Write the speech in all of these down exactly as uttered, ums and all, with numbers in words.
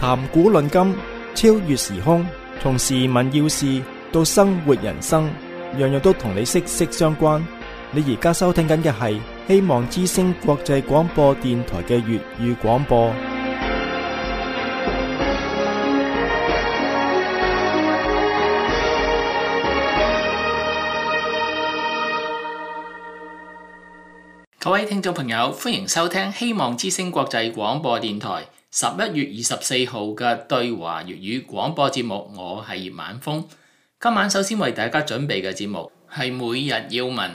談古論今，超越時空，從時聞要事到生活人生，樣樣都同你息息相關。你而家收聽緊嘅係希望之聲國際廣播電台嘅粵語廣播。 各位聽眾朋友，歡迎收聽希望之聲國際廣播電台十一月二十四號嘅對華粵語廣播節目。我係葉晚風。今晚首先為大家準備嘅節目係每日要聞。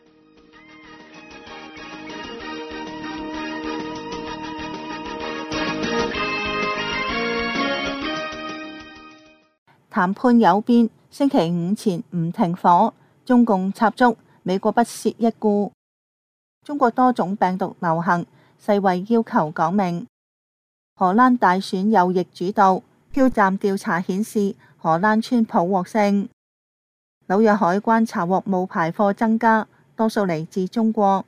談判有變，星期五前唔停火，中共插足，美國不屑一顧。中國多種病毒流行，世衛要求講明。荷蘭大選右翼主導，票站調查顯示荷蘭川普獲勝。紐約海關查獲冒牌貨增加，多數嚟自中國。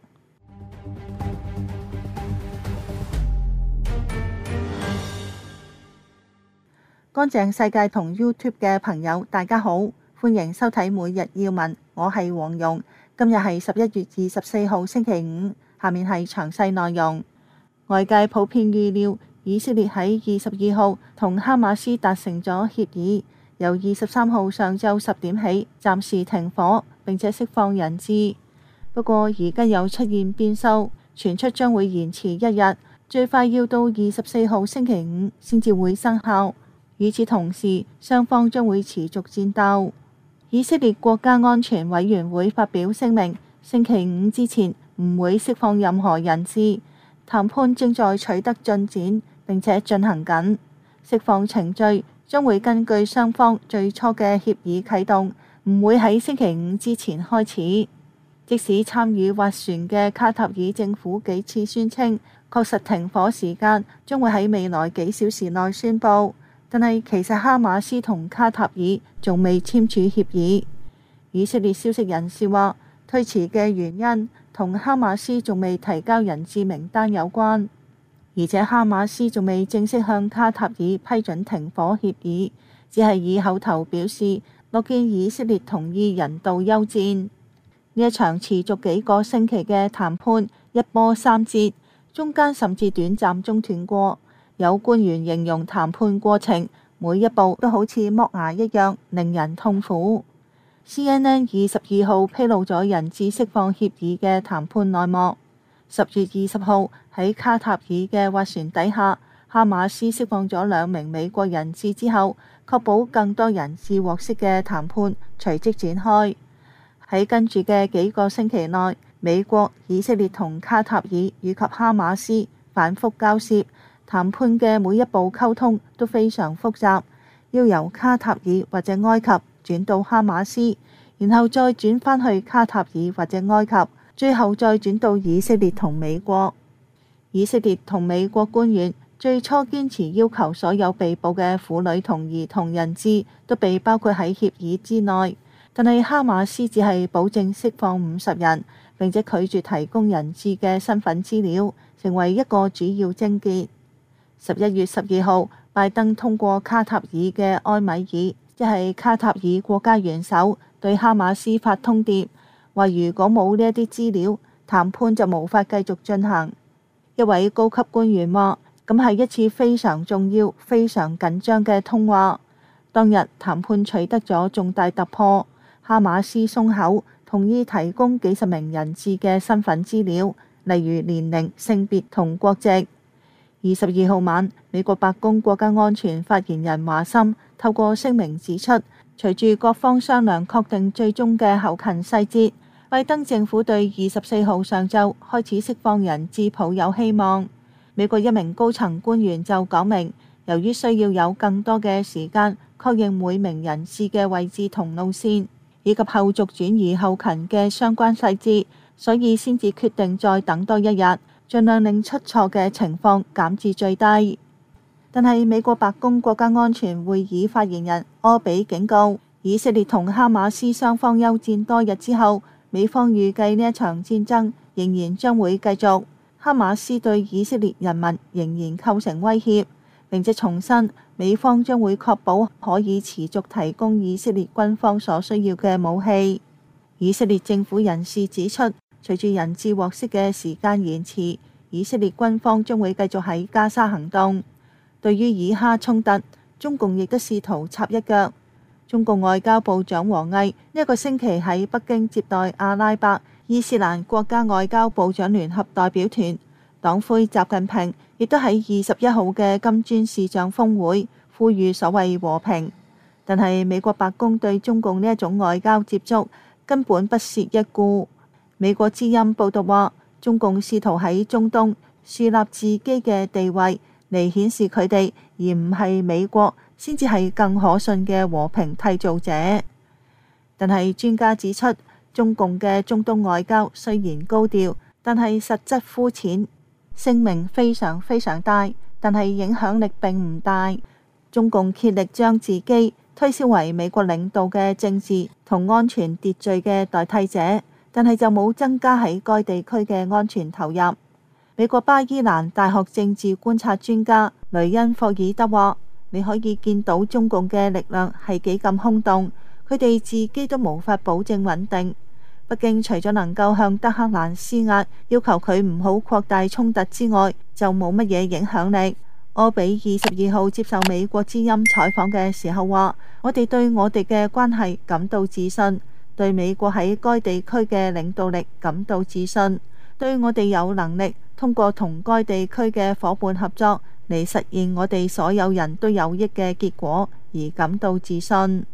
乾淨世界同 YouTube 嘅朋友，大家好，歡迎收睇每日要聞，我係黃蓉。今日係十一月二十四號星期五，下面係詳細內容。外界普遍預料，以色列喺二十二號同哈馬斯達成咗協議，由二十三號上晝十點起暫時停火，並且釋放人質。不過而家又出現變數，傳出將會延遲一日，最快要到二十四號星期五先至會生效。與此同時，雙方將會持續戰鬥。以色列國家安全委員會發表聲明，星期五之前唔會釋放任何人質，談判正在取得進展，並且進行緊。釋放程序將會根據雙方最初嘅協議啟動，唔會喺星期五之前開始。即使參與斡旋嘅卡塔爾政府幾次宣稱，確實停火時間將會喺未來幾小時內宣佈。但係其實哈馬斯同卡塔爾仲未簽署協議。以色列消息人士話，推遲嘅原因同哈馬斯仲未提交人質名單有關，而且哈馬斯仲未正式向卡塔爾批准停火協議，只係以口頭表示樂見以色列同意人道休戰。呢一場持續幾個星期嘅談判一波三折，中間甚至短暫中斷過。有官員形容談判過程每一步都好似剝牙一樣，令人痛苦。C N N 二十二號披露咗人質釋放協議嘅談判內幕。十月二十號喺卡塔爾嘅斡旋底下，哈馬斯釋放咗兩名美國人質之後，確保更多人質獲釋嘅談判隨即展開。喺跟住嘅幾個星期內，美國、以色列同卡塔爾以及哈馬斯反覆交涉。談判嘅每一步溝通都非常複雜，要由卡塔爾或者埃及轉到哈馬斯，然後再轉返去卡塔爾或者埃及，最後再轉到以色列同美國。以色列同美國官員最初堅持要求所有被捕嘅婦女同兒童人質都被包括喺協議之內，但係哈馬斯只係保證釋放五十人，並且拒絕提供人質嘅身份資料，成為一個主要症結。十一月十二號，拜登通過卡塔爾嘅埃米爾，即係卡塔爾國家元首，對哈馬斯發通牒，話如果冇呢一啲資料，談判就無法繼續進行。一位高級官員話，咁係一次非常重要、非常緊張嘅通話。當日談判取得咗重大突破，哈馬斯鬆口，同意提供幾十名人質嘅身份資料，例如年齡、性別同國籍。二十二號晚，美國白宮國家安全發言人華森透過聲明指出，隨住各方商量確定最終嘅後勤細節，拜登政府對二十四號上晝開始釋放人質抱有希望。美國一名高層官員就講明，由於需要有更多嘅時間確認每名人質嘅位置同路線，以及後續轉移後勤嘅相關細節，所以先至決定再等多一日，盡量令出錯嘅情況減至最低。但係美國白宮國家安全會議發言人柯比警告，以色列同哈馬斯雙方休戰多日之後，美方預計呢一場戰爭仍然將會繼續。哈馬斯對以色列人民仍然構成威脅， 並且重申美方將會確保可以持續提供以色列軍方所需要嘅武器。以色列政府人士指出，隨住人質獲釋嘅時間延遲，以色列軍方將會繼續喺加沙行動。對於以哈衝突，中共亦都試圖插一腳。中共外交部長王毅呢一個星期喺北京接待阿拉伯伊斯蘭國家外交部長聯合代表團，黨魁習近平亦都喺二十一號嘅金磚視像峰會呼籲所謂和平。但係美國白宮對中共呢一種外交接觸根本不屑一顧。美國之音報道話，中共試圖喺中東樹立自己嘅地位，嚟顯示佢哋而唔係美國先至係更可信嘅和平締造者。但係專家指出，中共嘅中東外交雖然高調，但係實質膚淺，聲名非常非常大，但係影響力並唔大。中共竭力將自己推銷為美國領導嘅政治同安全秩序嘅代替者，但係就冇增加喺該地區嘅安全投入。美國巴伊蘭大學政治觀察專家雷恩霍爾德話，你可以見到中共嘅力量係幾咁空洞，佢哋自己都無法保證穩定。北京除咗能夠向德黑蘭施壓，要求佢唔好擴大衝突之外，就冇乜嘢影響力。柯比二十二號接受美國之音採訪嘅時候話，我哋對我哋嘅關係感到自信，對美國喺該地區嘅領導力感到自信，對我哋有能力通過同該地區嘅夥伴合作嚟實現我哋所有人都有益嘅結果而感到自信。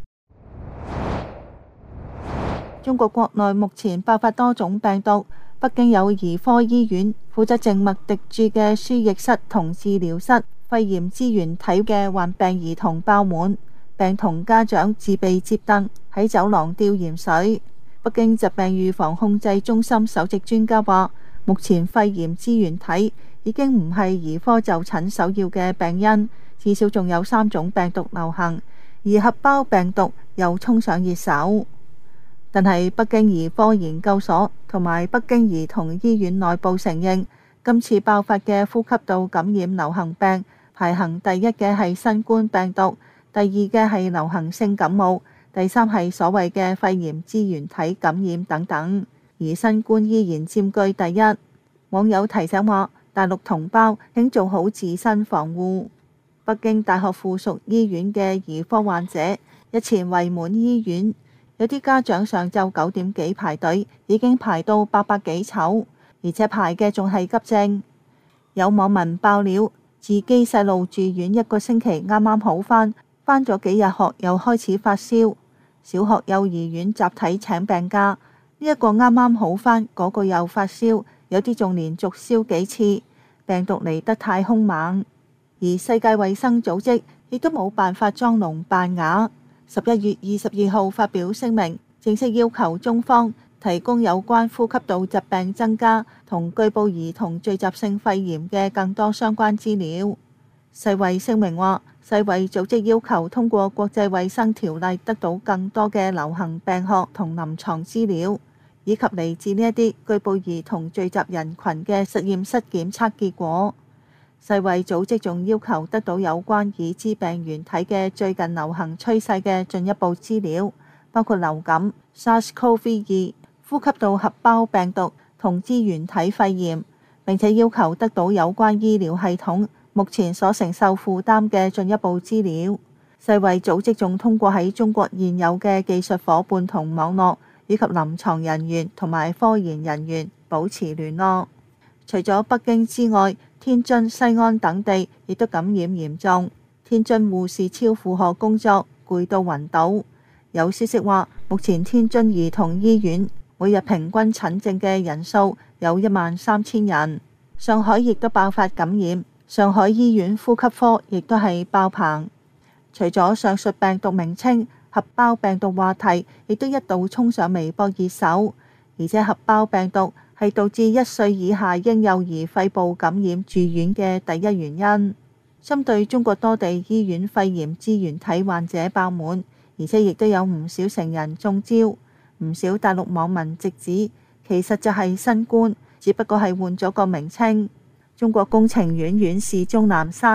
中國國內目前爆發多種病毒，北京有兒科醫院負責靜脈滴注嘅輸液室同治療室肺炎支原體嘅患病兒童爆滿，病童家長自備摺凳喺走廊吊鹽水。北京疾病預防控制中心首席專家話，目前肺炎支原體已經唔係兒科就診首要嘅病因，至少仲有三種病毒流行，而合胞病毒又衝上熱搜。但係北京兒科研究所同埋北京兒童醫院內部承認，今次爆發嘅呼吸道感染流行病排行第一嘅係新冠病毒，第二嘅係流行性感冒，第三係所謂嘅肺炎支原體感染等等，而新冠依然佔據第一。網友提醒話，大陸同胞請做好自身防護。北京大學附屬醫院嘅兒科患者日前圍滿醫院，有啲家長上晝九點幾排隊，已經排到八百幾籌，而且排嘅仲係急症。有網民爆料，自己細路住院一個星期，啱啱好返，返咗幾日學又開始發燒。小學幼兒園集體請病假，呢一個啱啱好返，嗰個又發燒，有啲仲連續燒幾次，病毒嚟得太兇猛。而世界衛生組織亦都冇辦法裝聾扮啞。十一月二十二號發表聲明，正式要求中方提供有關呼吸道疾病增加同據報兒童聚集性肺炎嘅更多相關資料。世衛聲明話，世衛組織要求通過國際衛生條例得到更多嘅流行病學同臨床資料，以及嚟自呢一啲據報兒童聚集人群嘅實驗室檢測結果。世衛組織仲要求得到有關已知病原體嘅最近流行趨勢嘅進一步資料，包括流感、SARS-CoV 二、呼吸道合胞病毒同支原體肺炎，並且要求得到有關醫療系統目前所承受負擔嘅進一步資料。世衛組織仲通過喺中國現有嘅技術夥伴同網絡，以及臨床人員同埋科研人員保持聯絡。除咗北京之外，天津、西安等地亦都感染嚴重。天津護士超負荷工作，攰到暈倒。有消息話，目前天津兒童醫院每日平均診症嘅人數有一萬三千人。上海亦都爆發感染，上海醫院呼吸科亦都係爆棚。除咗上述病毒名稱，合胞病毒話題亦都一度衝上微博熱搜，而且合胞病毒係導致一歲以下嬰幼兒肺部感染住院嘅第一原因。針對中國多地醫院肺炎支原體患者爆滿，而且亦都有唔少成人中招，唔少大陸網民直指其實就係新冠，只不過係換咗個名稱。中國工程院院士鍾南山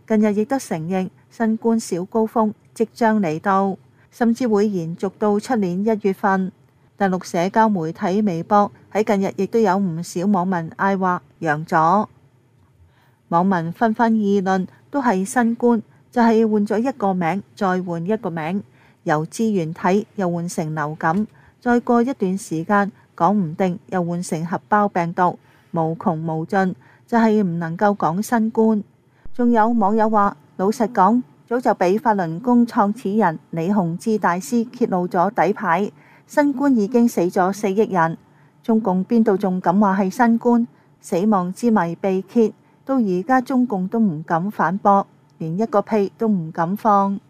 近日亦都承認新冠小高峰即將嚟到，甚至會延續到出年一月份。大陸社交媒體微博喺近日亦都有唔少網民嗌話陽咗，網民紛紛議論，都係新冠，就係換咗一個名，再換一個名，由支原體又換成流感，再過一段時間講唔定又換成合胞病毒，無窮無盡，就係唔能夠講新冠。仲有網友話，老實講，早就俾法輪功創始人李洪志大師揭露咗底牌，新冠已經死咗四億人，中共邊度仲敢話係新冠？死亡之謎被揭，到而家中共都唔敢反駁，連一個屁都唔敢放。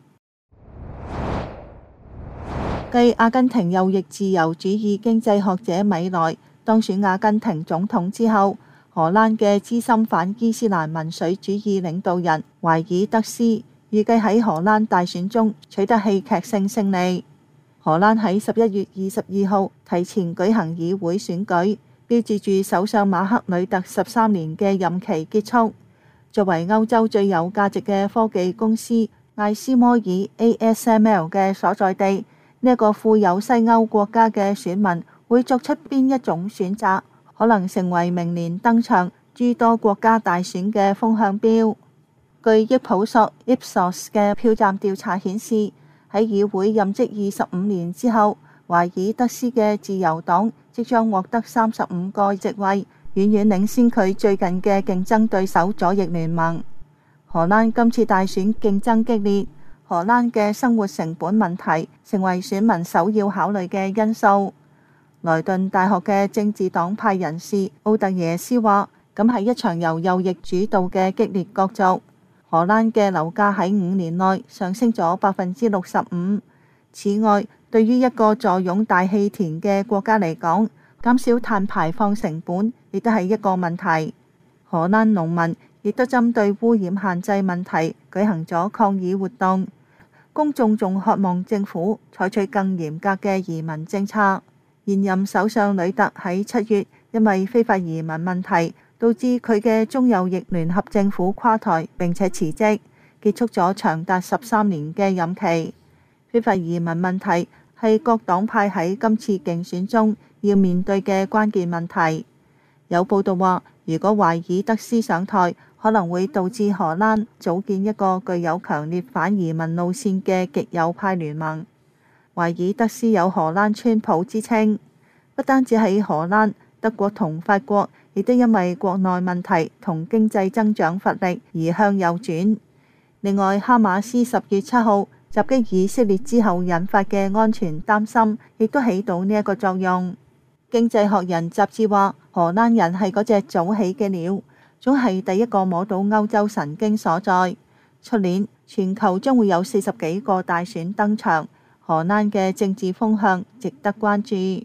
繼阿根廷右翼自由主義經濟學者米萊當選阿根廷總統之後，荷蘭嘅資深反伊斯蘭民粹主義領導人懷爾德斯預計喺荷蘭大選中取得戲劇性勝利。荷蘭喺十一月二十二號提前舉行議會選舉，標誌住首相馬克呂特十三年嘅任期結束。作為歐洲最有價值嘅科技公司艾斯摩爾 A S M L 嘅所在地，呢一個富有西歐國家嘅選民會作出邊一種選擇，可能成為明年登場諸多國家大選嘅風向標。據益普索 Ipsos 嘅票站調查顯示，喺議會任職二十五年之後，懷爾德斯嘅自由黨即將獲得三十五個席位，遠遠領先佢最近嘅競爭對手左翼聯盟。荷蘭今次大選競爭激烈，荷蘭嘅生活成本問題成為選民首要考慮嘅因素。萊頓大學嘅政治黨派人士奧特耶斯話，咁係一場由右翼主導嘅激烈角逐。荷蘭嘅樓價喺五年內上升咗百分之六十五。此外，對於一個坐擁大氣田嘅國家嚟講，減少碳排放成本亦都係一個問題。荷蘭農民亦都針對污染限制問題舉行咗抗議活動。公眾仲渴望政府採取更嚴格嘅移民政策。現任首相呂特喺七月因為非法移民問題，導致佢嘅中右翼聯合政府垮台並且辭職，結束咗長達十三年嘅任期。非法移民問題係各黨派喺今次競選中要面對嘅關鍵問題。有報道話，如果懷爾德斯上台，可能會導致荷蘭組建一個具有強烈反移民路線嘅極右派聯盟。懷爾德斯有荷蘭川普之稱，不單止喺荷蘭，德國同法國亦都因為國內問題同經濟增長乏力而向右轉。另外，哈馬斯十月七號襲擊以色列之後引發嘅安全擔心，亦都起到呢一個作用。經濟學人雜誌話，荷蘭人係嗰隻早起嘅鳥，總係第一個摸到歐洲神經所在。出年全球將會有四十幾個大選登場，荷蘭嘅政治風向值得關注。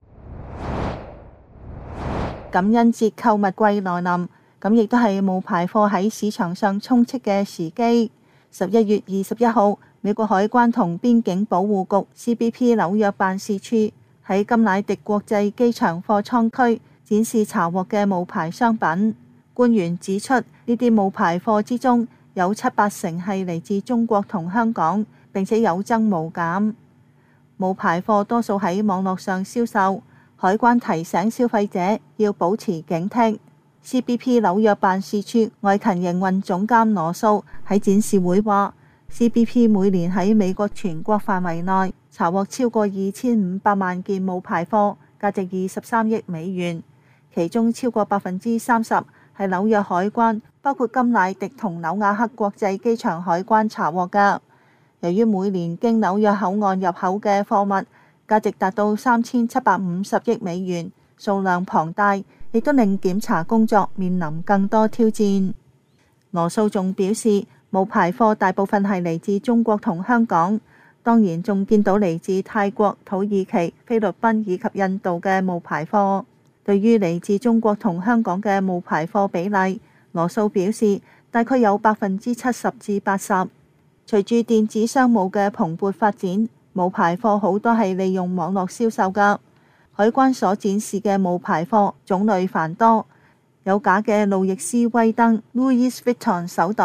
感恩節購物季來臨，咁亦都係冒牌貨喺市場上充斥嘅時機。十一月二十一號，美國海關同邊境保護局 C B P 紐約辦事處喺甘迺迪國際機場貨倉區展示查獲嘅冒牌商品。官員指出，呢啲冒牌貨之中有七八成係嚟自中國同香港，並且有增無減。冒牌貨多數喺網絡上銷售。海關提醒消費者要保持警惕。C B P 紐約辦事處外勤營運總監羅素喺展示會話 ，C B P 每年喺美國全國範圍內查獲超過二千五百萬件冒牌貨，價值二十三億美元，其中超過百分之三十係紐約海關，包括甘迺迪同紐瓦克國際機場海關查獲㗎。由於每年經紐約口岸入口嘅貨物價值達到三千七百五十億美元，數量龐大，亦都令檢查工作面臨更多挑戰。羅素仲表示，冒牌貨大部分係嚟自中國同香港，當然仲見到嚟自泰國、土耳其、菲律賓以及印度嘅冒牌貨。對於嚟自中國同香港嘅冒牌貨比例，羅素表示大概有百分之七十至八十。隨住電子商務嘅蓬勃發展，冒牌貨好多係利用網絡銷售㗎。海關所展示嘅冒牌貨種類繁多，有假嘅路易斯威登 （Louis Vuitton） 手袋、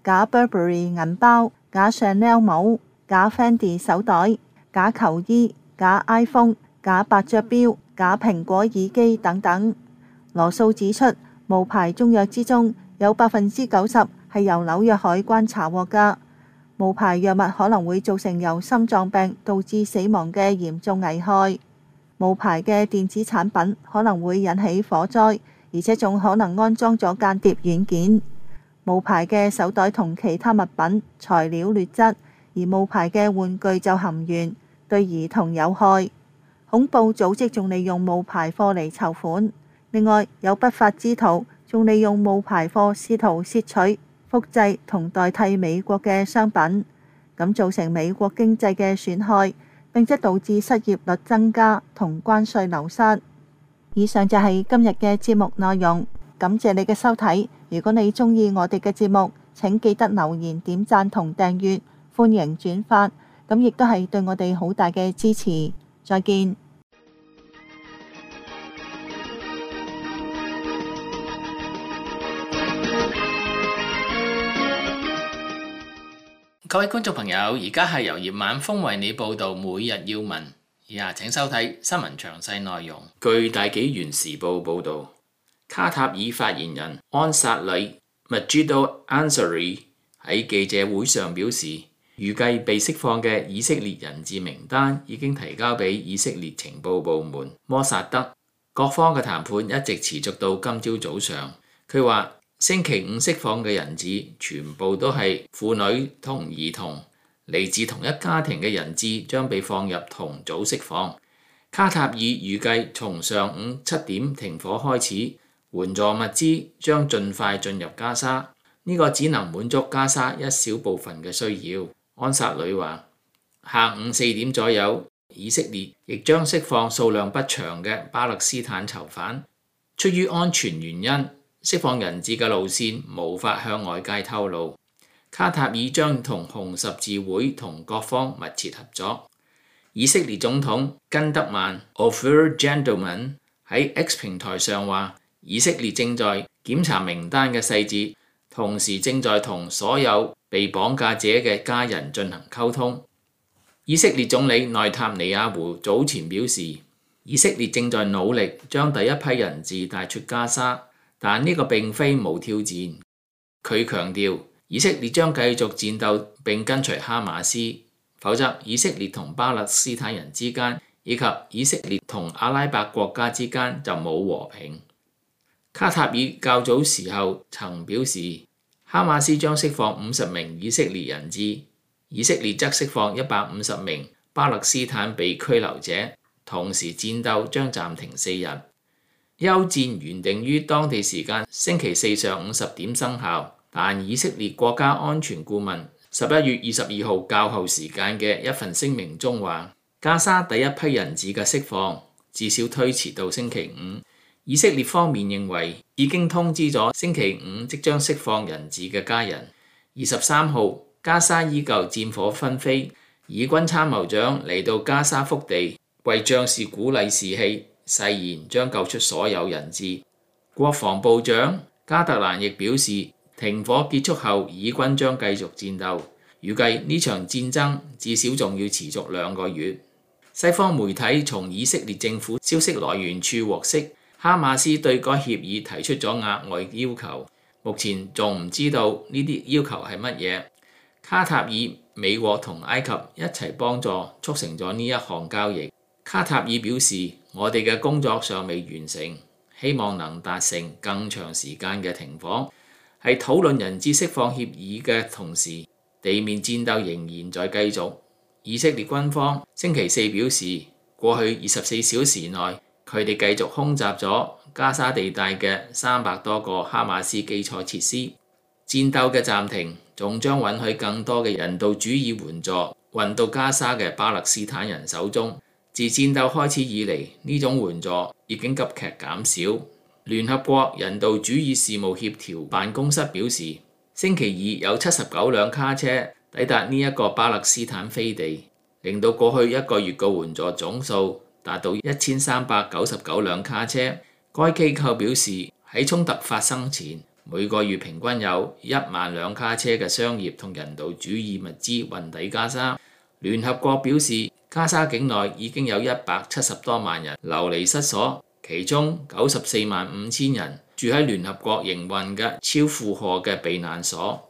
假 Burberry 銀包、假 Chanel 帽、假 Fendi 手袋、假球衣、假 iPhone、假伯爵錶、假蘋果耳機等等。羅素指出，無牌中藥之中有百分之九十係由紐約海關查獲㗎。無牌藥物可能會造成由心臟病導致死亡嘅嚴重危害。無牌嘅電子產品可能會引起火災，而且仲可能安裝咗間諜軟件。無牌嘅手袋同其他物品材料劣質，而無牌嘅玩具就含鉛，對兒童有害。恐怖組織仲利用無牌貨嚟籌款。另外，有不法之徒仲利用無牌貨試圖竊取、複製同代替美國嘅商品，咁造成美國經濟嘅損害，並且導致失業率增加同關稅流失。以上就係今日嘅節目內容，感謝你嘅收睇。如果你鍾意我哋嘅節目，請記得留言、點讚同訂閱，歡迎轉發，咁亦都係對我哋好大嘅支持。再見。 各位觀眾朋友，而家係由葉晚風為你報道每日要聞，以下請收睇新聞詳細內容。據大紀元時報報道，卡塔爾發言人安薩里 Majid Ansari 喺記者會上表示，預計被釋放嘅以色列人質名單已經提交俾以色列情報部門摩薩德，各方嘅談判一直持續到今朝早上。佢話星期五釋放嘅人質全部都係婦女同兒童，嚟自同一家庭嘅人質將被放入同組釋放。卡塔爾預計從上午七點停火開始，援助物資將盡快進入加沙，呢、這個只能滿足加沙一小部分嘅需要。安薩里話，下午四點左右，以色列亦將釋放數量不詳嘅巴勒斯坦囚犯。出於安全原因，釋放人質嘅路線無法向外界透露。卡塔爾將同紅十字會同各方密切合作。以色列總統根德曼 Ofer Gentleman 喺 X 平台上話，以色列正在檢查名單嘅細節，同時正在同所有被綁架者嘅家人進行溝通。以色列總理內塔尼亞胡早前表示，以色列正在努力將第一批人質帶出加沙。但呢個並非無挑戰。佢強調，以色列將繼續戰鬥並跟隨哈馬斯，否則以色列同巴勒斯坦人之間，以及以色列同阿拉伯國家之間就冇和平。卡塔爾較早時候曾表示，哈馬斯將釋放五十名以色列人質，以色列則釋放一百五十名巴勒斯坦被拘留者，同時戰鬥將暫停四日。休戰原定於當地時間星期四上午十點生效，但以色列國家安全顧問十一月二十二號較後時間嘅一份聲明中話，加沙第一批人質嘅釋放至少推遲到星期五。以色列方面認為已經通知咗星期五即將釋放人質嘅家人。二十三號，加沙依舊戰火紛飛，以軍參謀長嚟到加沙腹地為將士鼓勵士氣，誓言將救出所有人質。國防部長加特蘭亦表示，停火結束後，以軍將繼續戰鬥，預計呢場戰爭至少仲要持續兩個月。西方媒體從以色列政府消息來源處獲悉，哈馬斯對該協議提出咗額外要求，目前仲唔知道呢啲要求係乜嘢。卡塔爾、美國同埃及一齊幫助促成咗呢一項交易。卡塔爾表示，我哋嘅工作尚未完成，希望能達成更長時間嘅停火。喺討論人質釋放協議嘅同時，地面戰鬥仍然在繼續。以色列軍方星期四表示，過去二十四小時內，佢哋繼續空襲咗加沙地帶嘅三百多個哈馬斯基礎設施。戰鬥嘅暫停仲將允許更多嘅人道主義援助運到加沙嘅巴勒斯坦人手中。自戰鬥開始以嚟，呢種援助已經急劇減少。聯合國人道主義事務協調辦公室表示，星期二有七十九輛卡車抵達呢一個巴勒斯坦飛地，令到過去一個月嘅援助總數達到一千三百九十九輛卡車。該機構表示， 喺衝突發生前，每個月平均有一萬輛卡車嘅商業同人道主義物資運抵加沙。聯合國表示，加沙境內已經有一百七十多萬人流離失所，其中九十四萬五千人住喺聯合國營運嘅超負荷嘅避難所。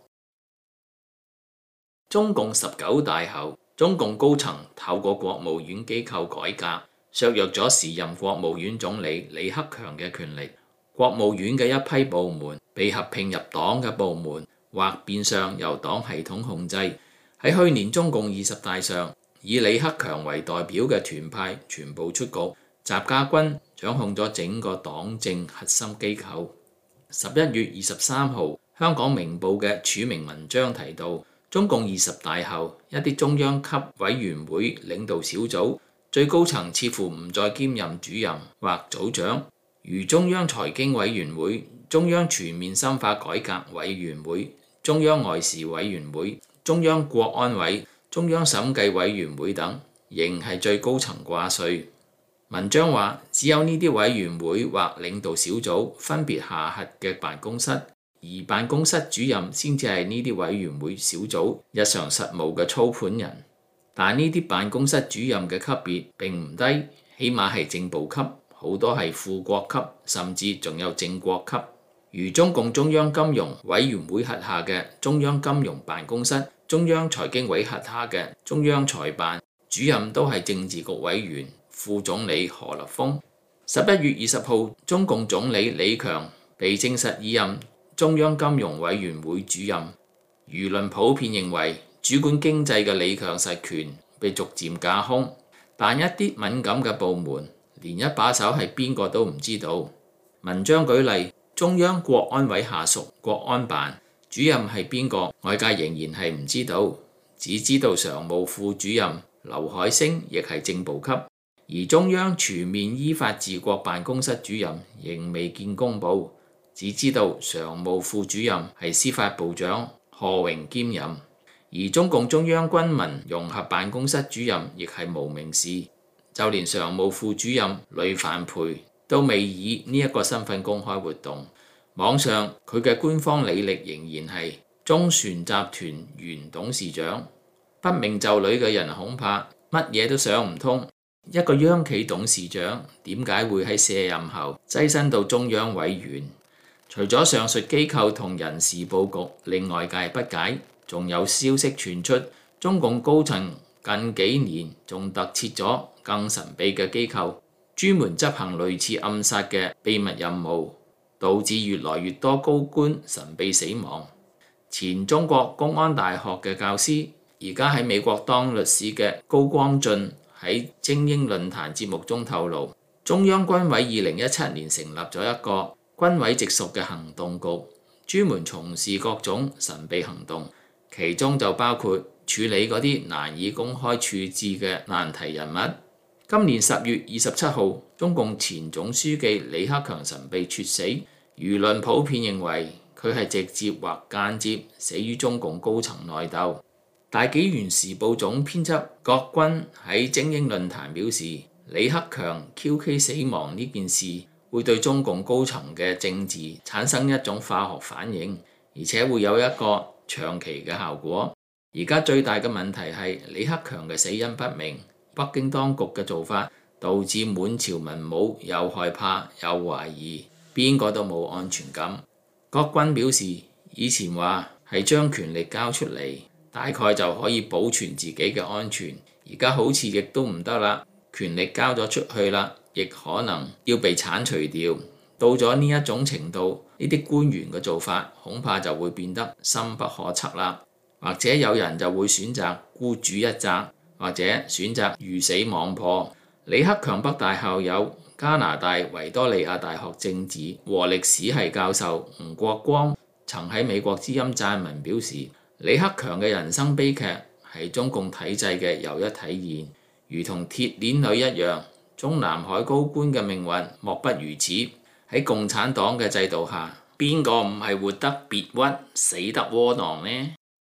中共十九大後，中共高層透過國務院機構改革，削弱咗時任國務院總理李克強嘅權力。國務院嘅一批部門被合併入黨嘅部門，或變相由黨系統控制。喺去年中共二十大上，以李克強為代表嘅團派全部出局，習家軍掌控咗整個黨政核心機構。十一月二十三號，香港明報嘅署名文章提到，中共二十大後，一啲中央級委員會領導小組最高層似乎唔再兼任主任或組長。如中央財經委員會、中央全面深化改革委員會、中央外事委員會、中央國安委、中央審計委員會等，仍係最高層掛帥。文章話，只有呢啲委員會或領導小組分別下轄嘅辦公室，而辦公室主任先至係呢啲委員會小組日常實務嘅操盤人。但呢啲辦公室主任嘅級別並唔低，起碼係正部級。好多係副國級，甚至仲有正國級。如中共中央金融委員會轄下嘅中央金融辦公室、中央財經委轄下嘅中央財辦主任都係政治局委員、副總理何立峰。十一月二十號，中共總理李強被證實已任中央金融委員會主任。輿論普遍認為，主管經濟嘅李強實權被逐漸架空，但一啲敏感嘅部門，連一把手係邊個都唔知道。文章舉例，中央國安委下屬國安辦主任係邊個，外界仍然係唔知道，只知道常務副主任劉海星亦係正部級，而中央全面依法治國辦公室主任仍未見公佈，只知道常務副主任係司法部長賀榮兼任，而中共中央軍民融合辦公室主任亦係無名氏。就連常務副主任呂范培都未以呢一個身份公開活動，網上佢嘅官方履歷仍然係中船集團原董事長。不明就裡嘅人恐怕乜嘢都想唔通，一個央企董事長點解會喺卸任後躋身到中央委員？除咗上述機構同人事佈局令外界不解，仲有消息傳出，中共高層近幾年仲特設咗更神秘嘅機構，專門執行類似暗殺嘅秘密任務，導致越來越多高官神秘死亡。前中國公安大學嘅教師，而家喺美國當律師嘅高光進喺精英論壇節目中透露，中央軍委二零一七年成立咗一個軍委直屬嘅行動局，專門從事各種神秘行動，其中就包括處理嗰啲難以公開處置嘅難題人物。今年十月二十七號，中共前總書記李克強神秘猝死，輿論普遍認為佢係直接或間接死於中共高層內鬥。大紀元時報總編輯郭軍喺精英論壇表示，李克強 Q K 死亡呢件事會對中共高層嘅政治產生一種化學反應，而且會有一個長期嘅效果。而家最大嘅問題係李克強嘅死因不明，北京當局嘅做法導致滿朝文武又害怕又懷疑，邊個都冇安全感。郭軍表示，以前話係將權力交出嚟，大概就可以保存自己嘅安全，而家好似亦都唔得啦，權力交咗出去啦，亦可能要被剷除掉。到咗呢一種程度，呢啲官員嘅做法恐怕就會變得深不可測啦。或者有人就會選擇孤注一擲，或者選擇魚死網破。李克強北大校友、加拿大維多利亞大學政治和歷史系教授吳國光曾喺美國之音撰文表示，李克強嘅人生悲劇係中共體制嘅又一體現，如同鐵鏈女一樣，中南海高官嘅命運莫不如此。喺共產黨嘅制度下，邊個唔係活得別屈，死得窩囊呢？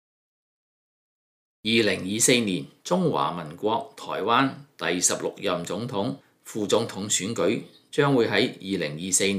二零二四年中華民國台灣第十六任總統、副總統選舉將會喺二零二四年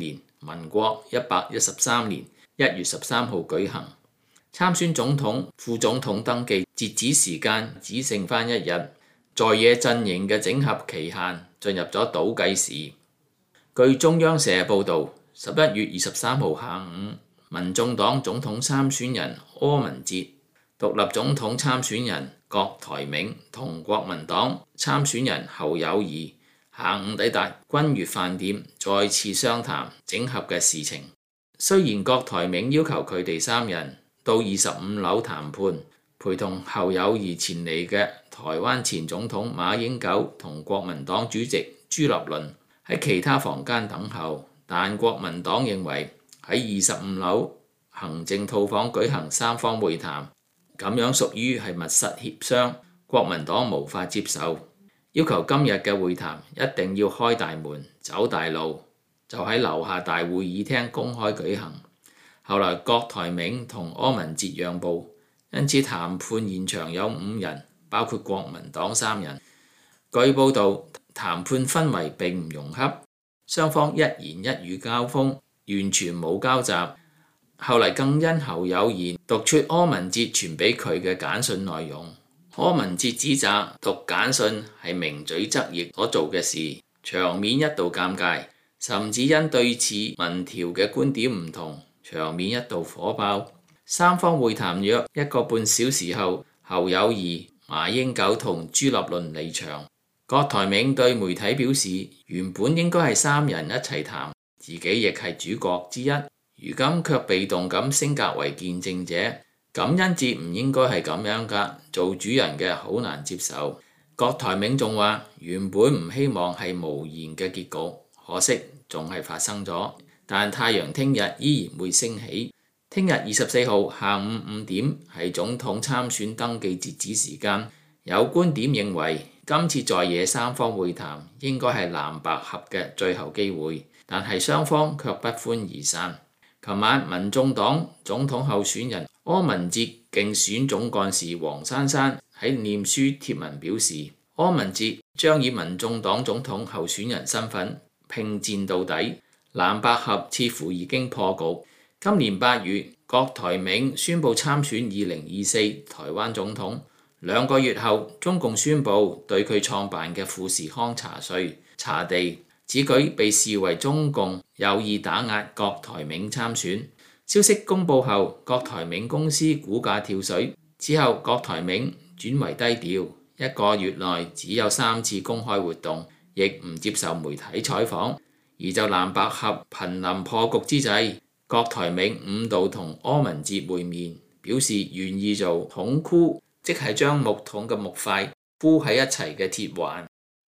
民國一百一十三年一月十三號舉行。參選總統、副總統登記截止時間只剩返一日，在野陣營嘅整合期限進入咗倒計時。據中央社報導，十一月二十三號下午，民眾黨總統參選人柯文哲、獨立總統參選人郭台銘同國民黨參選人侯友宜下午抵達君悅飯店，再次商談整合嘅事情。雖然郭台銘要求佢哋三人到二十五樓談判，陪同侯友宜前嚟嘅台灣前總統馬英九同國民黨主席朱立倫喺其他房間等候，但國民黨認為喺二十五樓行政套房舉行三方會談，咁樣屬於係密室協商，國民黨無法接受，要求今日嘅會談一定要開大門走大路，就喺樓下大會議廳公開舉行。後來郭台銘同柯文哲讓步，因此談判現場有五人，包括國民黨三人。據報導，談判氛圍並唔融洽，雙方一言一語交鋒，完全冇交集。後嚟更因侯友宜讀出柯文哲傳俾佢嘅簡訊內容，柯文哲指責讀簡訊係名嘴側翼所做嘅事，場面一度尷尬，甚至因對此民調嘅觀點唔同，場面一度火爆。三方會談約一個半小時後，侯友宜、馬英九同朱立倫離場。郭台銘對媒體表示，原本應該係三人一齊談，自己亦係主角之一，如今卻被動咁升格為見證者。感恩節唔應該係咁樣㗎，做主人嘅好難接受。郭台銘仲話，原本唔希望係無言嘅結局，可惜仲係發生咗。但太陽聽日依然會升起。聽日二十四號下午五點係總統參選登記截止時間。有觀點認為，今次在野三方會談應該係藍白合嘅最後機會，但係雙方卻不歡而散。琴晚民眾黨總統候選人柯文哲競選總幹事黃珊珊喺臉書貼文表示，柯文哲將以民眾黨總統候選人身份拼戰到底。藍白合似乎已經破局。今年八月，郭台銘宣布參選二零二四台灣總統，兩個月後，中共宣布對佢創辦嘅富士康查稅查地，此舉被視為中共有意打壓郭台銘參選。消息公佈後，郭台銘公司股價跳水，之後郭台銘轉為低調，一個月內只有三次公開活動，亦唔接受媒體採訪。而就藍白合瀕臨破局之際，郭台銘五度同柯文哲會面，表示願意做桶箍，即係將木桶嘅木塊箍喺一齊嘅鐵環。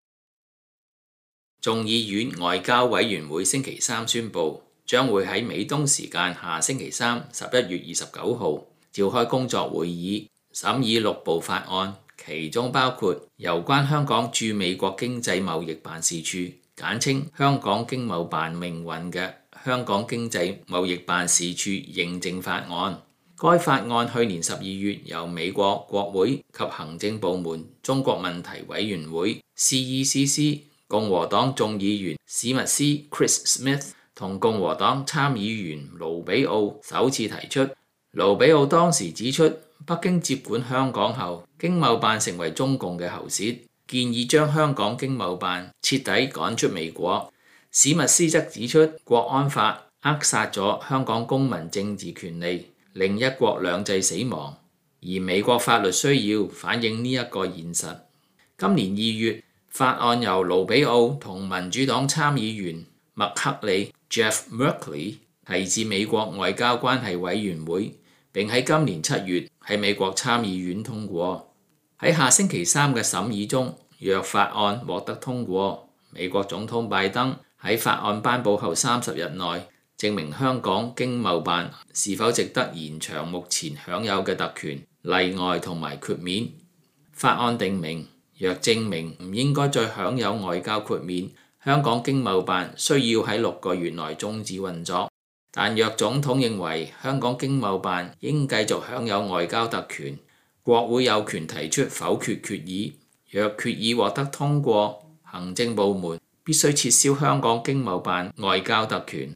眾議院外交委員會星期三宣布，將會喺美東時間下星期三十一月二十九號召開工作會議，審議六部法案，其中包括有關香港駐美國經濟貿易辦事處簡稱香港經貿辦命運嘅香港經濟貿易辦事處認證法案。該法案去年十二月由美國國會及行政部門中國問題委員會 C E C C、共和黨眾議員史密斯 Chris Smith 同共和黨參議員盧比奧首次提出。盧比奧當時指出，北京接管香港後，經貿辦成為中共嘅喉舌，建議將香港經貿辦徹底趕出美國。史密斯則指出，國安法扼殺咗香港公民政治權利，令一國兩制死亡，而美國法律需要反映呢一個現實。今年二月，法案由盧比奧同民主黨參議員麥克里 Jeff Merkley 提至美國外交關係委員會，並喺今年七月喺美國參議院通過。喺下星期三嘅審議中，若法案獲得通過，美國總統拜登喺法案頒布後三十日內證明香港經貿辦是否值得延長目前享有嘅特權、例外同埋豁免。法案定明，若證明唔應該再享有外交豁免，香港經貿辦需要喺六個月內終止運作。但若總統認為香港經貿辦應繼續享有外交特權，國會有權提出否決決議。若決議獲得通過，行政部門必須撤銷香港經貿辦外交特權。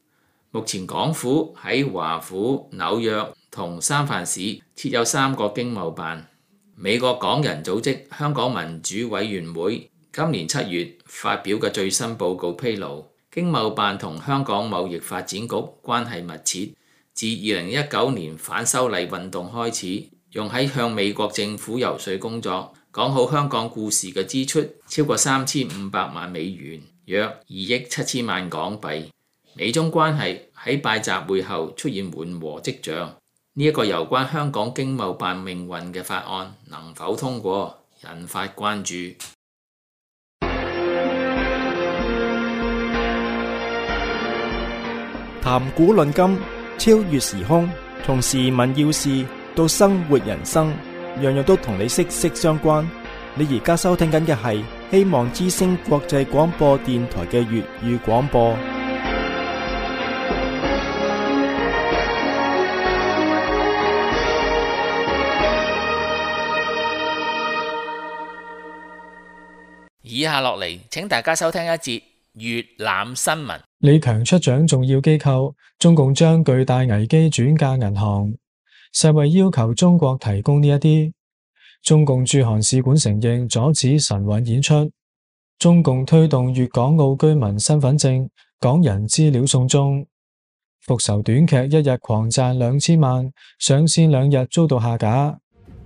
目前港府喺華府、紐約同三藩市設有三個經貿辦。美國港人組織香港民主委員會今年七月發表嘅最新報告披露，經貿辦同香港貿易發展局關係密切。自二零一九年反修例運動開始，用喺向美國政府游說工作、講好香港故事嘅支出超過三千五百萬美元，約二億七千萬港幣。美中關係喺拜習會後出現緩和跡象。呢一個有關香港經貿辦命運嘅法案能否通過，引發關注。 談古論今，超越時空，從時聞要事到生活人生，樣樣都同你息息相關。你而家收聽緊嘅係希望之聲國際廣播電台嘅粵語廣播。 以下落嚟，請大家收聽一節粵覽新聞。 李強出掌重要機構，中共將巨大危機轉嫁銀行。世衛要求中國提供呢一啲。中共駐韓使館承認阻止神韻演出。中共推動粵港澳居民身份證，港人資料送中。復仇短劇一日狂賺兩千萬，上線兩日遭到下架。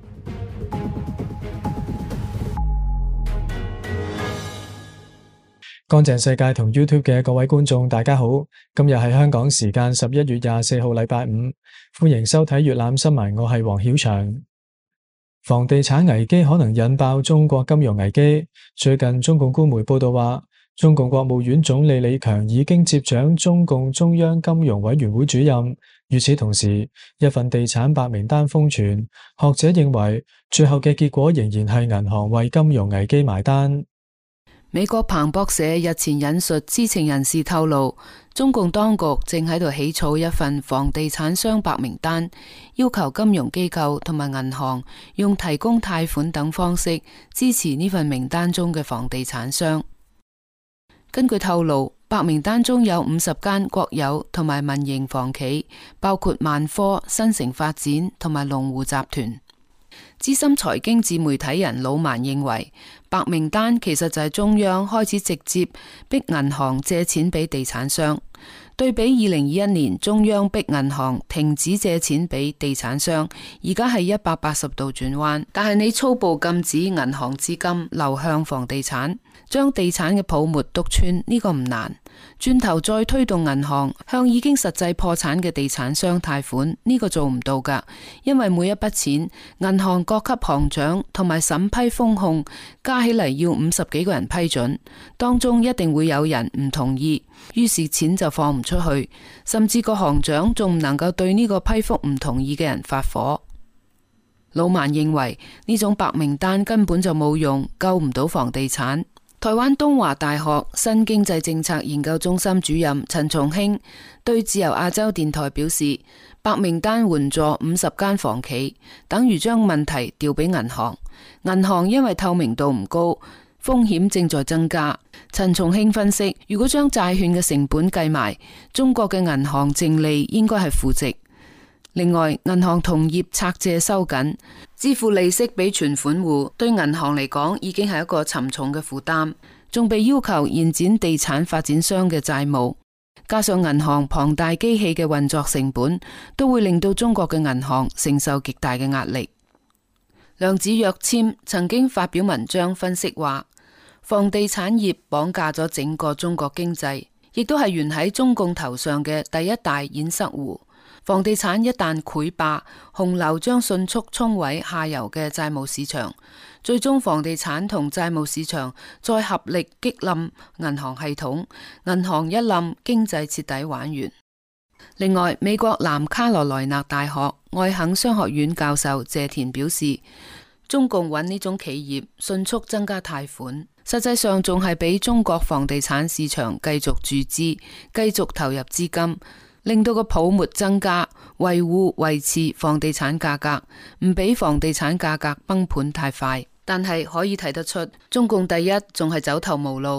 乾淨世界同 YouTube 嘅各位觀眾大家好，今日係香港時間十一月廿四號禮拜五，歡迎收睇粵覽新聞，我係黃曉翔。房地產危機可能引爆中國金融危機。最近中共官媒報道話，中共國務院總理李強已經接掌中共中央金融委員會主任。與此同時，一份地產白名單瘋傳，學者認為最後嘅結果仍然係銀行為金融危機埋單。 美國彭博社日前引述知情人士透露，中共當局正喺度起草一份房地產商白名單，要求金融機構同埋銀行用提供貸款等方式支持呢份名單中嘅房地產商。根據透露，白名單中有五十間國有同埋民營房企，包括萬科、新城發展同埋龍湖集團。資深財經自媒體人老萬認為，白名單其實就係中央開始直接逼銀行借錢俾地產商。對比二零二一年中央逼銀行停止借錢俾地產商，而家係一百八十度轉彎。但係你粗暴禁止銀行資金流向房地產，將地產嘅泡沫篤穿，呢個唔難。轉頭再推動銀行向已經實際破產嘅地產商貸款，呢個做唔到噶，因為每一筆錢，銀行各級行長同埋審批風控加起嚟要五十幾個人批准，當中一定會有人唔同意，於是錢就放唔出去，甚至個行長仲唔能夠對呢個批復唔同意嘅人發火。老萬認為呢種白名單根本就冇用，救唔到房地產。台灣東華大學新經濟政策研究中心主任陳松興對自由亞洲電台表示，白名單援助五十間房企，等於將問題調俾銀行。銀行因為透明度唔高，風險正在增加。陳松興分析，如果將債券嘅成本計埋，中國嘅銀行淨利應該係負值。另外，銀行同業拆借收緊，支付利息俾存款戶，對銀行嚟講已經係一個沉重嘅負擔，仲被要求延展地產發展商嘅債務，加上銀行龐大機器嘅運作成本，都會令到中國嘅銀行承受極大嘅壓力。量子躍遷曾經發表文章分析話，房地產業綁架咗整個中國經濟，亦都係懸喺中共頭上嘅第一大堰塞湖。房地產一旦潰壩，洪流將迅速沖毀下游嘅債務市場，最終房地產同債務市場再合力擊冧銀行系統，銀行一冧，經濟徹底玩完。另外，美國南卡羅來納大學愛肯商學院教授謝田表示，中共揾呢種企業迅速增加貸款，實際上仲係俾中國房地產市場繼續注資，繼續投入資金，令到個泡沫增加，維護維持房地產價格，唔俾房地產價格崩盤太快。但係可以睇得出，中共第一仲係走投無路。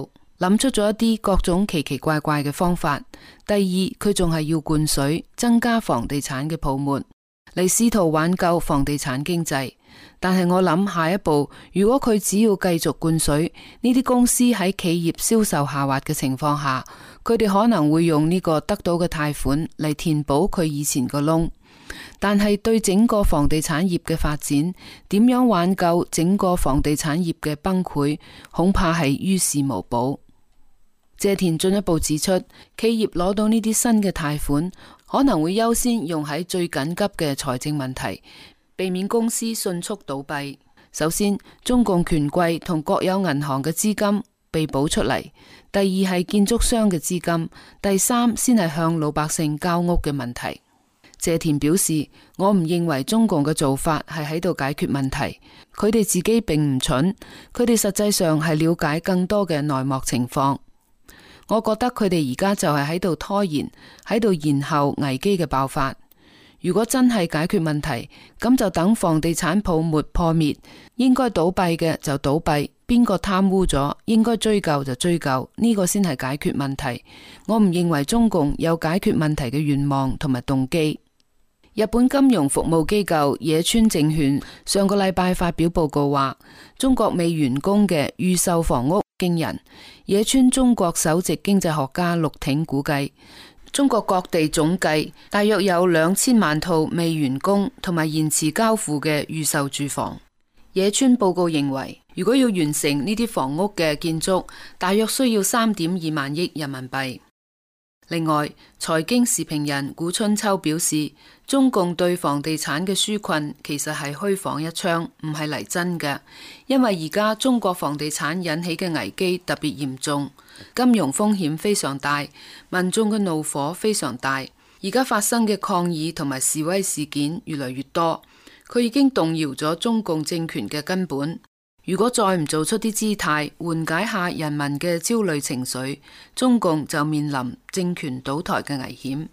諗出咗一啲各種奇奇怪怪嘅方法。第二，佢仲係要灌水，增加房地產嘅泡沫，嚟試圖挽救房地產經濟。但係我諗下一步，如果佢只要繼續灌水，呢啲公司喺企業銷售下滑嘅情況下，佢哋可能會用呢個得到嘅貸款嚟填補佢以前個窿。但係對整個房地產業嘅發展，點樣挽救整個房地產業嘅崩潰，恐怕係於事無補。謝田進一步指出，企業攞到呢啲新嘅貸款，可能會優先用喺最緊急嘅財政問題，避免公司迅速倒閉。首先，中共權貴同國有銀行嘅資金被補出嚟；第二係建築商嘅資金；第三先係向老百姓交屋嘅問題。謝田表示，我唔認為中共嘅做法係喺度解決問題，佢哋自己並唔蠢，佢哋實際上係了解更多嘅內幕情況。我覺得佢哋而家就係喺度拖延，喺度延後危機嘅爆發。如果真係解決問題，咁就等房地產泡沫破滅，應該倒閉嘅就倒閉，邊個貪污咗，應該追究就追究，呢個先係解決問題。我唔認為中共有解決問題嘅願望同埋動機。日本金融服務機構野村證券上個禮拜發表報告話，中國未完工嘅預售房屋驚人。野村中國首席經濟學家陸挺估計，中國各地總計大約有兩千萬套未完工同埋延遲交付嘅預售住房。野村報告認為，如果要完成呢啲房屋嘅建築，大約需要三點二萬億人民幣。另外，財經時評人古春秋表示，中共對房地產嘅紓困其實係虛晃一槍，唔係嚟真嘅。因為而家中國房地產引起嘅危機特別嚴重，金融風險非常大，民眾嘅怒火非常大。而家發生嘅抗議同埋示威事件越嚟越多，佢已經動搖咗中共政權嘅根本。如果再唔做出啲姿態，緩解下人民嘅焦慮情緒，中共就面臨政權倒台嘅危險。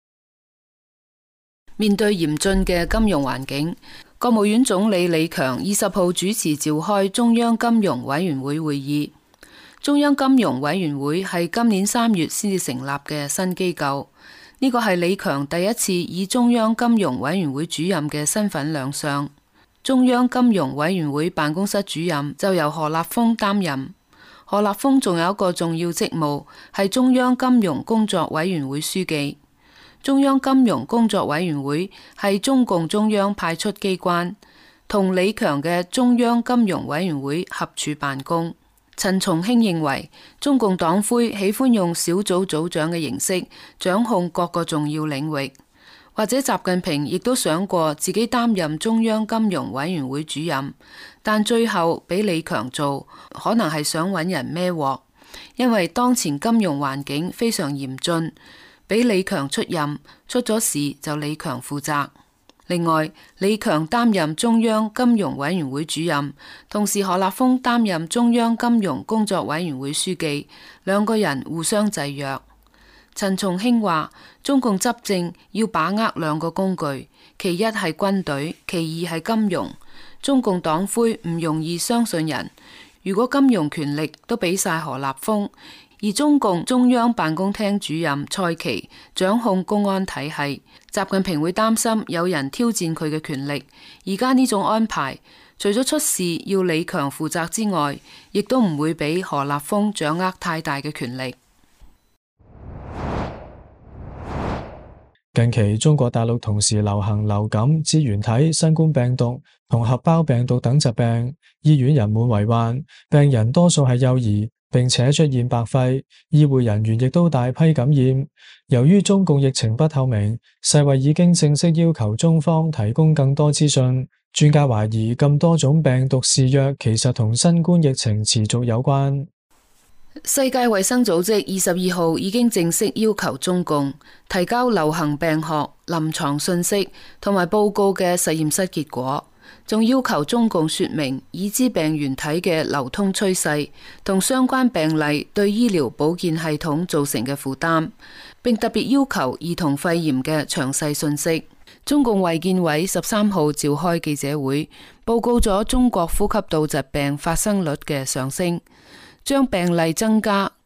面對嚴峻嘅金融環境，國務院總理李強二十號主持召開中央金融委員會會議。中央金融委員會係今年三月先至成立嘅新機構，呢個係李強第一次以中央金融委員會主任嘅身份亮相。中央金融委員會辦公室主任就由何立峰擔任。何立峰仲有一個重要職務，係中央金融工作委員會書記。中央金融工作委員會係中共中央派出機關，同李強嘅中央金融委員會合署辦公。陳松興認為，中共黨魁喜歡用小組組長嘅形式掌控各個重要領域。或者習近平亦都想過自己擔任中央金融委員會主任，但最後俾李強做，可能係想揾人孭鑊，因為當前金融環境非常嚴峻，俾李強出任，出咗事就李強負責。另外，李強擔任中央金融委員會主任，同時何立峰擔任中央金融工作委員會書記，兩個人互相制約。陳松興話，中共執政要把握兩個工具，其一係軍隊，其二係金融。中共黨魁唔容易相信人，如果金融權力都俾晒何立峰，而中共中央辦公廳主任蔡奇掌控公安體系，習近平會擔心有人挑戰佢嘅權力。而家呢種安排，除咗出事要李強負責之外，亦都唔會俾何立峰掌握太大嘅權力。 近期中國大陸同時流行流感、支原體、新冠病毒同合胞病毒等疾病，醫院人滿為患，病人多數係幼兒，並且出現白肺，醫護人員亦都大批感染。由於中共疫情不透明，世衛已經正式要求中方提供更多資訊。專家懷疑咁多種病毒肆虐，其實同新冠疫情持續有關。 世界衛生組織二十二號已經正式要求中共提交流行病學臨床信息同埋報告嘅實驗室結果，仲要求中共說明已知病原體嘅流通趨勢同相關病例對醫療保健系統造成嘅負擔，並特別要求兒童肺炎嘅詳細信息。中共衛健委十三號召開記者會，報告咗中國呼吸道疾病發生率嘅上升，將病例增加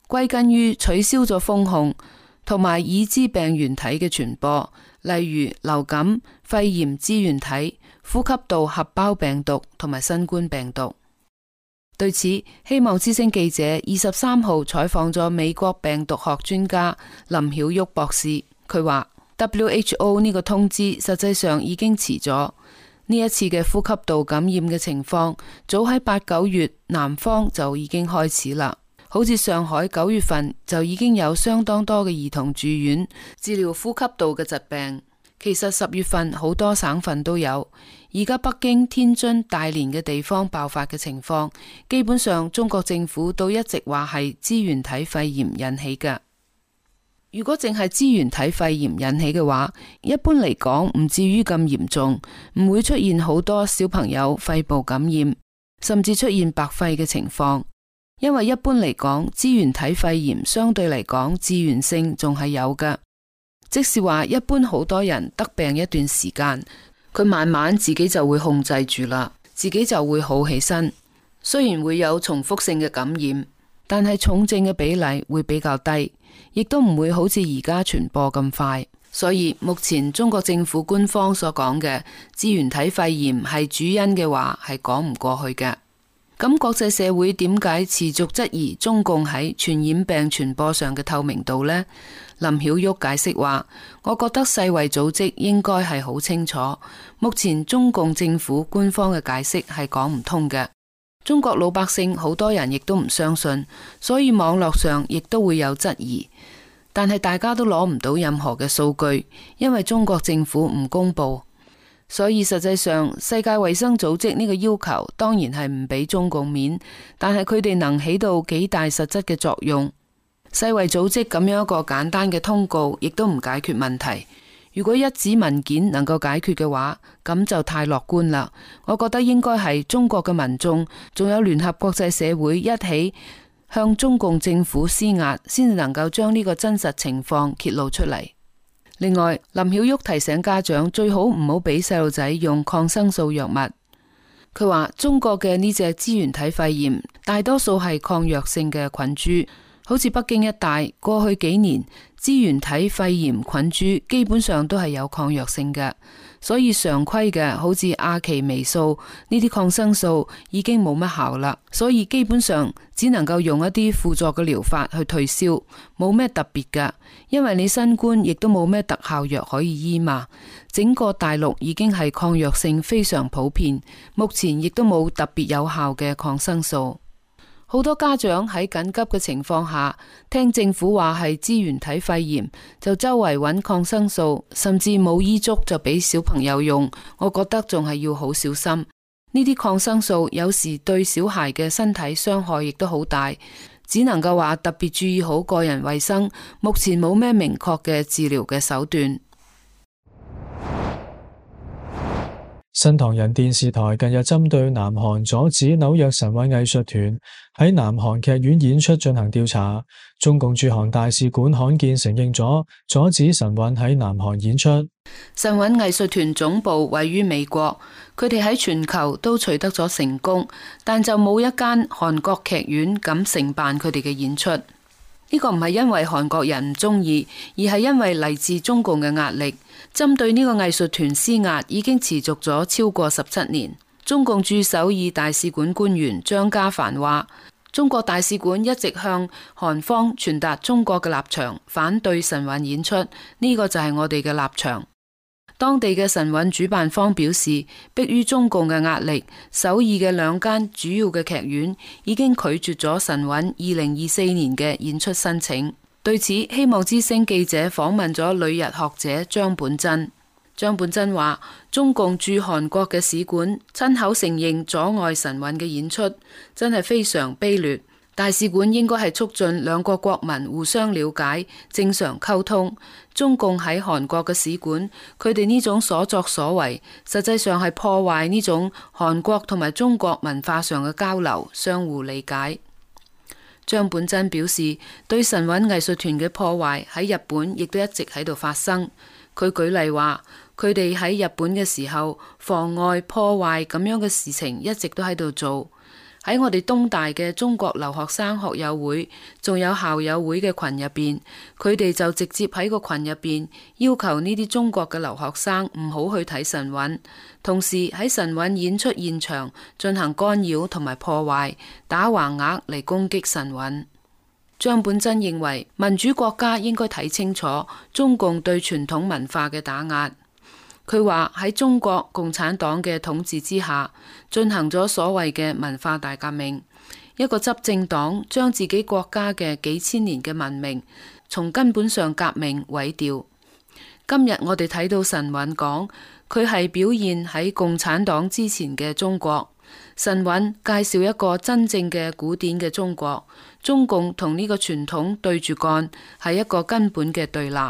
歸根於取消咗封控同埋已知病原體嘅傳播，例如流感、肺炎支原體、呼吸道合胞病毒同埋新冠病毒。對此，希望之聲記者二十三號採訪咗美國病毒學專家林曉旭博士，佢話 W H O 呢個通知實際上已經遲咗。呢一次嘅呼吸道感染嘅情況，早喺八九月南方就已經開始啦。好似上海九月份就已經有相當多嘅兒童住院治療呼吸道嘅疾病。其實十月份好多省份都有，而家北京、天津、大連嘅地方爆發嘅情況，基本上中國政府都一直話係支原體肺炎引起嘅。如果淨係支原體肺炎引起嘅話，一般嚟講唔至於咁嚴重，唔會出現好多小朋友肺部感染，甚至出現白肺嘅情況。因為一般嚟講，支原體肺炎相對嚟講致源性仲係有嘅。即是話，一般好多人得病一段時間，佢慢慢自己就會控制住啦，自己就會好起身。雖然會有重複性嘅感染，但係重症嘅比例會比較低，亦都唔會好似而家傳播咁快。所以目前中國政府官方所講嘅支原體肺炎係主因嘅話，係講唔過去嘅。咁國際社會點解持續質疑中共喺傳染病傳播上嘅透明度呢？林曉旭解釋話，我覺得世衛組織應該係好清楚，目前中共政府官方嘅解釋係講唔通嘅。中國老百姓好多人亦都唔相信，所以網絡上亦都會有質疑。但係大家都攞唔到任何嘅數據，因為中國政府唔公布。所以實際上，世界衛生組織呢個要求當然係唔俾中共面，但係佢哋能起到幾大實質嘅作用。世衛組織咁樣一個簡單嘅通告，亦都唔解決問題。如果一紙文件能夠解決嘅話，咁就太樂觀啦。我覺得應該係中國嘅民眾，仲有聯合國際社會一起向中共政府施壓，先至能夠將呢個真實情況揭露出嚟。另外，林曉旭提醒家長最好唔好俾細路仔用抗生素藥物。佢話中國嘅呢隻支原體肺炎大多數係抗藥性嘅菌株，好似北京一帶過去幾年支原體肺炎菌株基本上都係有抗藥性嘅，所以常規嘅好似阿奇霉素呢啲抗生素已經冇乜效啦，所以基本上只能夠用一啲輔助嘅療法去退燒，冇咩特別㗎。因為你新冠亦都冇咩特效藥可以醫嘛，整個大陸已經係抗藥性非常普遍，目前亦都冇特別有效嘅抗生素。好多家長喺緊急嘅情況下，聽政府話係支原體肺炎，就周圍揾抗生素，甚至冇醫囑就俾小朋友用。我覺得仲係要好小心。呢啲抗生素有時對小孩嘅身體傷害亦都好大，只能夠話特別注意好個人衛生。目前冇咩明確嘅治療嘅手段。 新唐人電視台近日針對南韓阻止紐約神韻藝術團喺南韓劇院演出進行調查。中共駐韓大使館罕見承認咗阻止神韻喺南韓演出。 神韻藝術團總部位於美國，佢哋喺全球都取得咗成功，但就冇一間韓國劇院敢承辦佢哋嘅演出。呢個唔係因為韓國人唔中意，而係因為嚟自中共嘅壓力。針對呢個藝術團施壓已經持續咗超過十七年。中共駐首爾大使館官員張家凡話，中國大使館一直向韓方傳達中國嘅立場，反對神韻演出，呢個就係我哋嘅立場。當地嘅神韻主辦方表示，迫於中共嘅壓力，首爾嘅兩間主要嘅劇院已經拒絕咗神韻二零二四年嘅演出申請。對此，希望之聲記者訪問咗旅日學者張本真。張本真話，中共駐韓國嘅使館親口承認阻礙神韻嘅演出，真係非常卑劣。大使館應該係促進兩國國民互相了解、正常溝通。中共喺韓國嘅使館，佢哋呢種所作所為，實際上係破壞呢種韓國同埋中國文化上嘅交流、相互理解。張本真表示，對神韻藝術團嘅破壞喺日本亦都一直喺度發生。佢舉例話，佢哋喺日本嘅時候，妨礙、破壞咁樣嘅事情一直都喺度做。 喺我哋東大嘅中國留學生學友會，仲有校友會嘅群入邊，佢哋就直接喺個群入邊要求呢啲中國嘅留學生唔好去睇神韻，同時喺神韻演出現場進行干擾同埋破壞，打橫額嚟攻擊神韻。張本珍認為民主國家應該睇清楚中共對傳統文化嘅打壓。佢話喺中國共產黨嘅統治之下，進行咗所謂嘅文化大革命，一個執政黨將自己國家嘅幾千年嘅文明從根本上革命毀掉。今日我哋睇到神韻講，佢係表現喺共產黨之前嘅中國。神韻介紹一個真正嘅古典嘅中國，中共同呢個傳統對住幹，係一個根本嘅對立。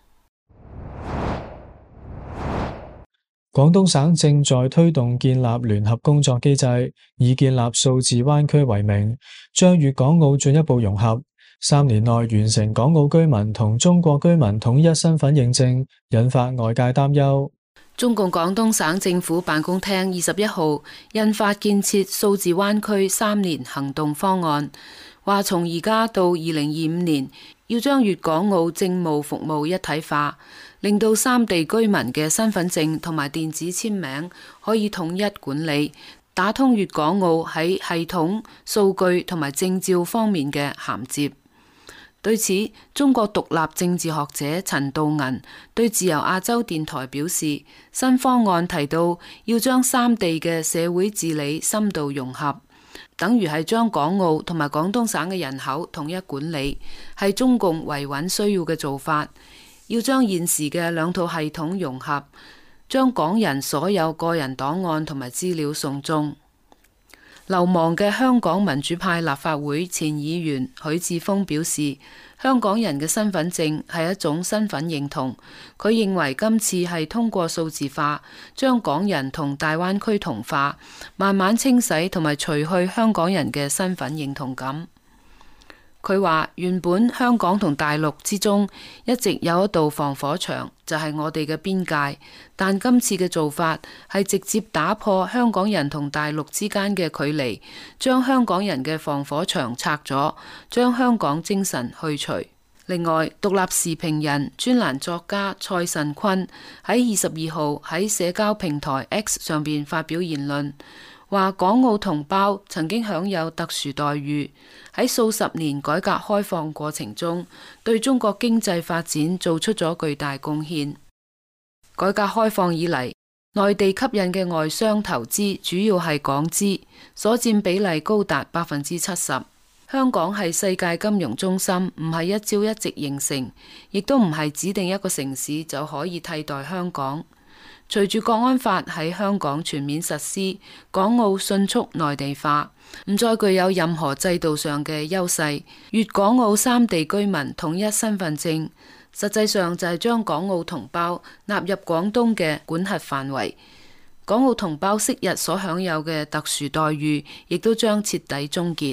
廣東省正在推動建立聯合工作機制，以建立數字灣區為名，將粵港澳進一步融合，三年內完成港澳居民同中國居民統一身份認證，引發外界擔憂。 中共廣東省政府辦公廳二十一號印發建設數字灣區三年行動方案，話從而家到二零二五年要將粵港澳政務服務一體化，令到三地居民嘅身份證同埋電子簽名可以統一管理，打通粵港澳喺系統、數據同埋證照方面嘅銜接。對此，中國獨立政治學者陳道銀對自由亞洲電台表示，新方案提到要將三地嘅社會治理深度融合，等於係將港澳同埋廣東省嘅人口統一管理，係中共維穩需要嘅做法。要將現時嘅兩套系統融合，將港人所有個人檔案同埋資料送中。流亡嘅香港民主派立法會前議員許智峰表示，香港人嘅身份證係一種身份認同。佢認為今次係通過數字化，將港人同大灣區同化，慢慢清洗同埋除去香港人嘅身份認同感。佢話原本香港同大陸之中一直有一道防火牆，就係我哋嘅邊界，但今次嘅做法係直接打破香港人同大陸之間嘅距離，將香港人嘅防火牆拆咗，將香港精神去除。另外，獨立時評人、專欄作家蔡慎坤喺二十二號喺社交平台 X 上邊發表言論，話港澳同胞曾經享有特殊待遇，喺數十年改革開放過程中，對中國經濟發展做出咗巨大貢獻。改革開放以嚟，內地吸引嘅外商投資主要係港資，所佔比例高達百分之七十。香港係世界金融中心，唔係一朝一夕形成，亦都唔係指定一個城市就可以替代香港。隨住國安法喺香港全面實施，港澳迅速內地化，唔再具有任何制度上嘅優勢。粵港澳三地居民統一身份證，實際上就係將港澳同胞納入廣東嘅管轄範圍。港澳同胞昔日所享有嘅特殊待遇，亦都將徹底終結。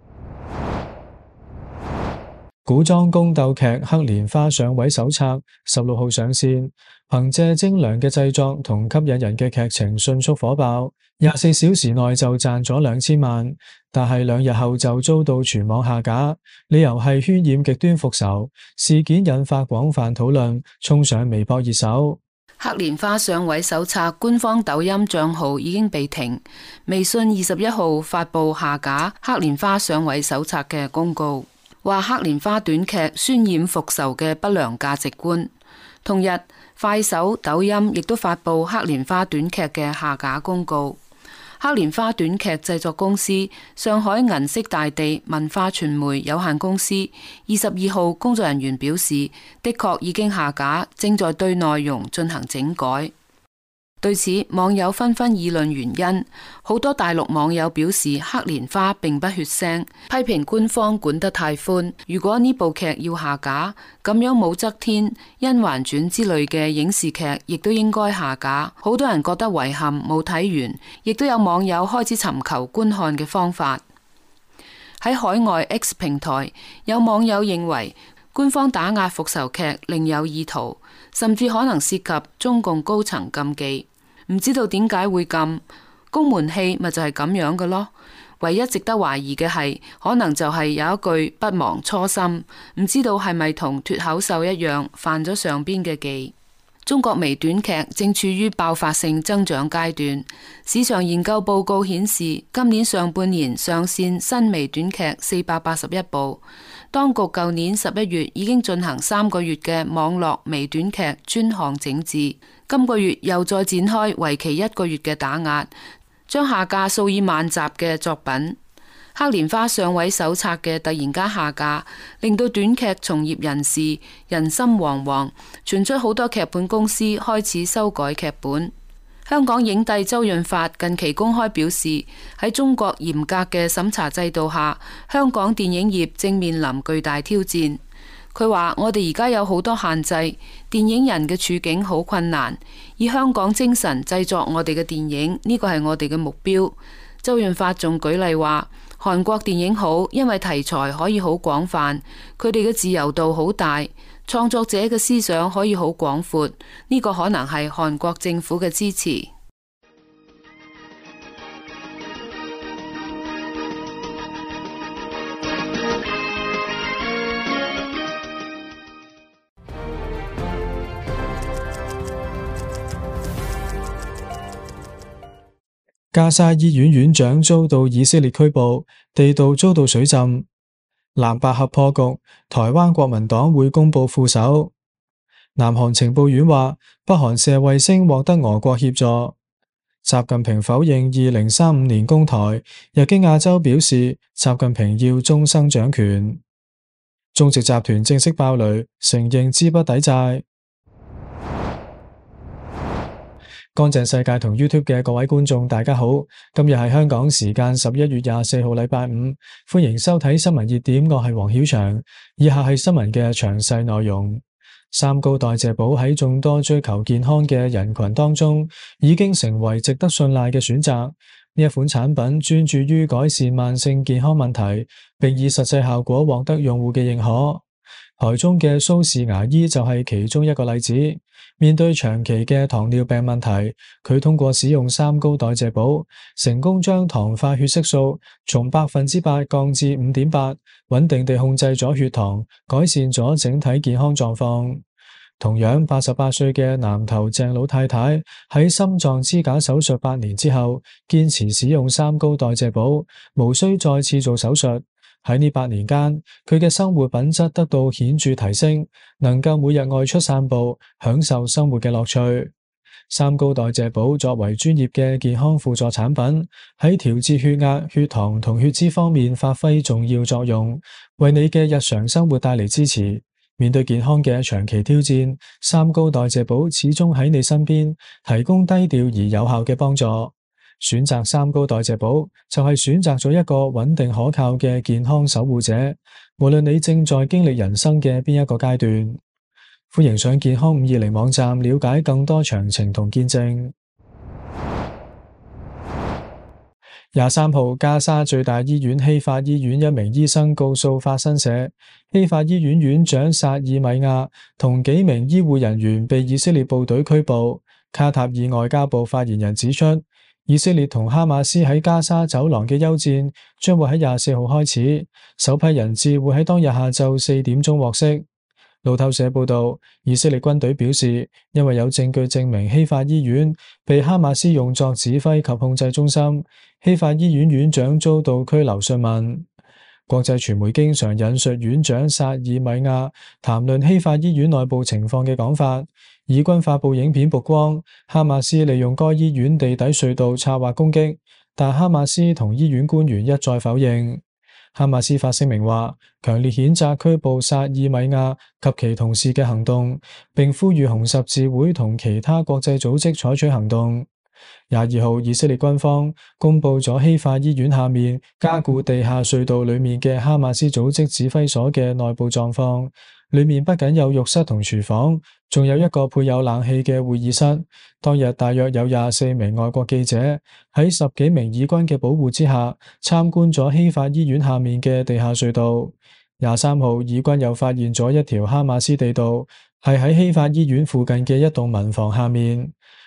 古裝宮鬥劇《黑蓮花》上位手冊十六號上線，憑借精良嘅製作同吸引人嘅劇情迅速火爆，廿四小時內就賺咗兩千萬，但係兩日後就遭到全網下架，理由係渲染極端復仇，事件引發廣泛討論，衝上微博熱搜。 黑蓮花上位手冊官方抖音賬號已經被停，微信二十一號發佈下架黑蓮花上位手冊嘅公告，話黑蓮花短劇渲染復仇嘅不良價值觀。同日，快手、抖音亦都發佈黑蓮花短劇嘅下架公告。黑蓮花短劇製作公司上海銀色大地文化傳媒有限公司二十二號工作人員表示，的確已經下架，正在對內容進行整改。對此，網友紛紛議論原因。好多大陸網友表示黑蓮花並不血腥，批評官方管得太寬。如果呢部劇要下架，咁樣武則天、甄嬛傳之類嘅影視劇亦都應該下架。好多人覺得遺憾，冇睇完，亦都有網友開始尋求觀看嘅方法。喺海外 X 平台，有網友認為官方打壓復仇劇另有意圖，甚至可能涉及中共高層禁忌。唔知道點解會禁，宮門戲咪就係咁樣嘅咯。 唯一值得懷疑嘅係，可能就係有一句不忘初心，唔知道係咪同脫口秀一樣犯咗上邊嘅忌。中國微短劇正處於爆發性增長階段，市場研究報告顯示，今年上半年上線新微短劇四百八十一部。當局舊年十一月已經進行三個月嘅網絡微短劇專項整治，今個月又再展開為期一個月嘅打壓，將下架數以萬集嘅作品。黑蓮花上位手冊嘅突然間下架，令到短劇從業人士人心惶惶，傳出好多劇本公司開始修改劇本。香港影帝周潤發近期公開表示，喺中國嚴格嘅審查制度下，香港電影業正面臨巨大挑戰。佢話：我哋而家有好多限制，電影人嘅處境好困難，以香港精神製作我哋嘅電影，呢個係我哋嘅目標。周潤發仲舉例話，韓國電影好，因為題材可以好廣泛，佢哋嘅自由度好大，創作者嘅思想可以好廣闊，呢個可能係韓國政府嘅支持。 加沙醫院院長遭到以色列拘捕，地道遭到水浸。藍白合破局，台灣國民黨會公布副手。南韓情報院話，北韓射衛星獲得俄國協助。習近平否認二零三五年攻台，日經亞洲表示，習近平要終生掌權。中植集團正式爆雷，承認資不抵債。乾淨世界同 YouTube 嘅各位觀眾，大家好，今日係香港時間十一月廿四號禮拜五，歡迎收睇新聞熱點，我係黃曉翔。以下係新聞嘅詳細內容。三高代謝寶喺眾多追求健康嘅人群當中，已經成為值得信賴嘅選擇。呢一款產品專注於改善慢性健康問題，並以實際效果獲得用戶嘅認可。台中嘅蘇氏牙醫就係其中一個例子。面對長期嘅糖尿病問題，佢通過使用三高代謝寶，成功將糖化血色素從百分之八降至五點八，穩定地控制咗血糖，改善咗整體健康狀況。同樣，八十八歲嘅南投鄭老太太喺心臟支架手術八年之後，堅持使用三高代謝寶，無需再次做手術。喺呢八年間，佢嘅生活品質得到顯著提升，能夠每日外出散步，享受生活嘅樂趣。三高代謝寶作為專業嘅健康輔助產品，喺調節血壓、血糖同血脂方面發揮重要作用，為你嘅日常生活帶嚟支持。面對健康嘅長期挑戰，三高代謝寶始終喺你身邊，提供低調而有效嘅幫助。選擇三高代謝寶就係選擇咗一個穩定可靠嘅健康守護者，無論你正在經歷人生嘅邊一個階段。歡迎上健康五二零網站了解更多詳情同見證。廿三號，加沙最大醫院希法醫院一名醫生告訴法新社，希法醫院院長薩爾米亞同幾名醫護人員被以色列部隊拘捕。卡塔爾外交部發言人指出，以色列同哈馬斯喺加沙走廊嘅休戰將會喺廿四號開始，首批人質會喺當日下晝四點鐘獲釋。路透社報道，以色列軍隊表示，因為有證據證明希法醫院被哈馬斯用作指揮及控制中心，希法醫院院長遭到拘留訊問。國際傳媒經常引述院長薩爾米亞談論希法醫院內部情況嘅講法。以軍發布影片曝光，哈馬斯利用該醫院地底隧道策劃攻擊，但哈馬斯同醫院官員一再否認。哈馬斯發聲明話，強烈譴責拘捕薩爾米亞及其同事嘅行動，並呼籲紅十字會同其他國際組織採取行動。廿二號，以色列軍方公布咗希法醫院下面加固地下隧道裏面嘅哈馬斯組織指揮所嘅內部狀況。裏面不僅有浴室同廚房，仲有一個配有冷氣嘅會議室。當日大約有廿四名外國記者喺十幾名以軍嘅保護之下參觀咗希法醫院下面嘅地下隧道。廿三號，以軍又發現咗一條哈馬斯地道，係喺希法醫院附近嘅一棟民房下面。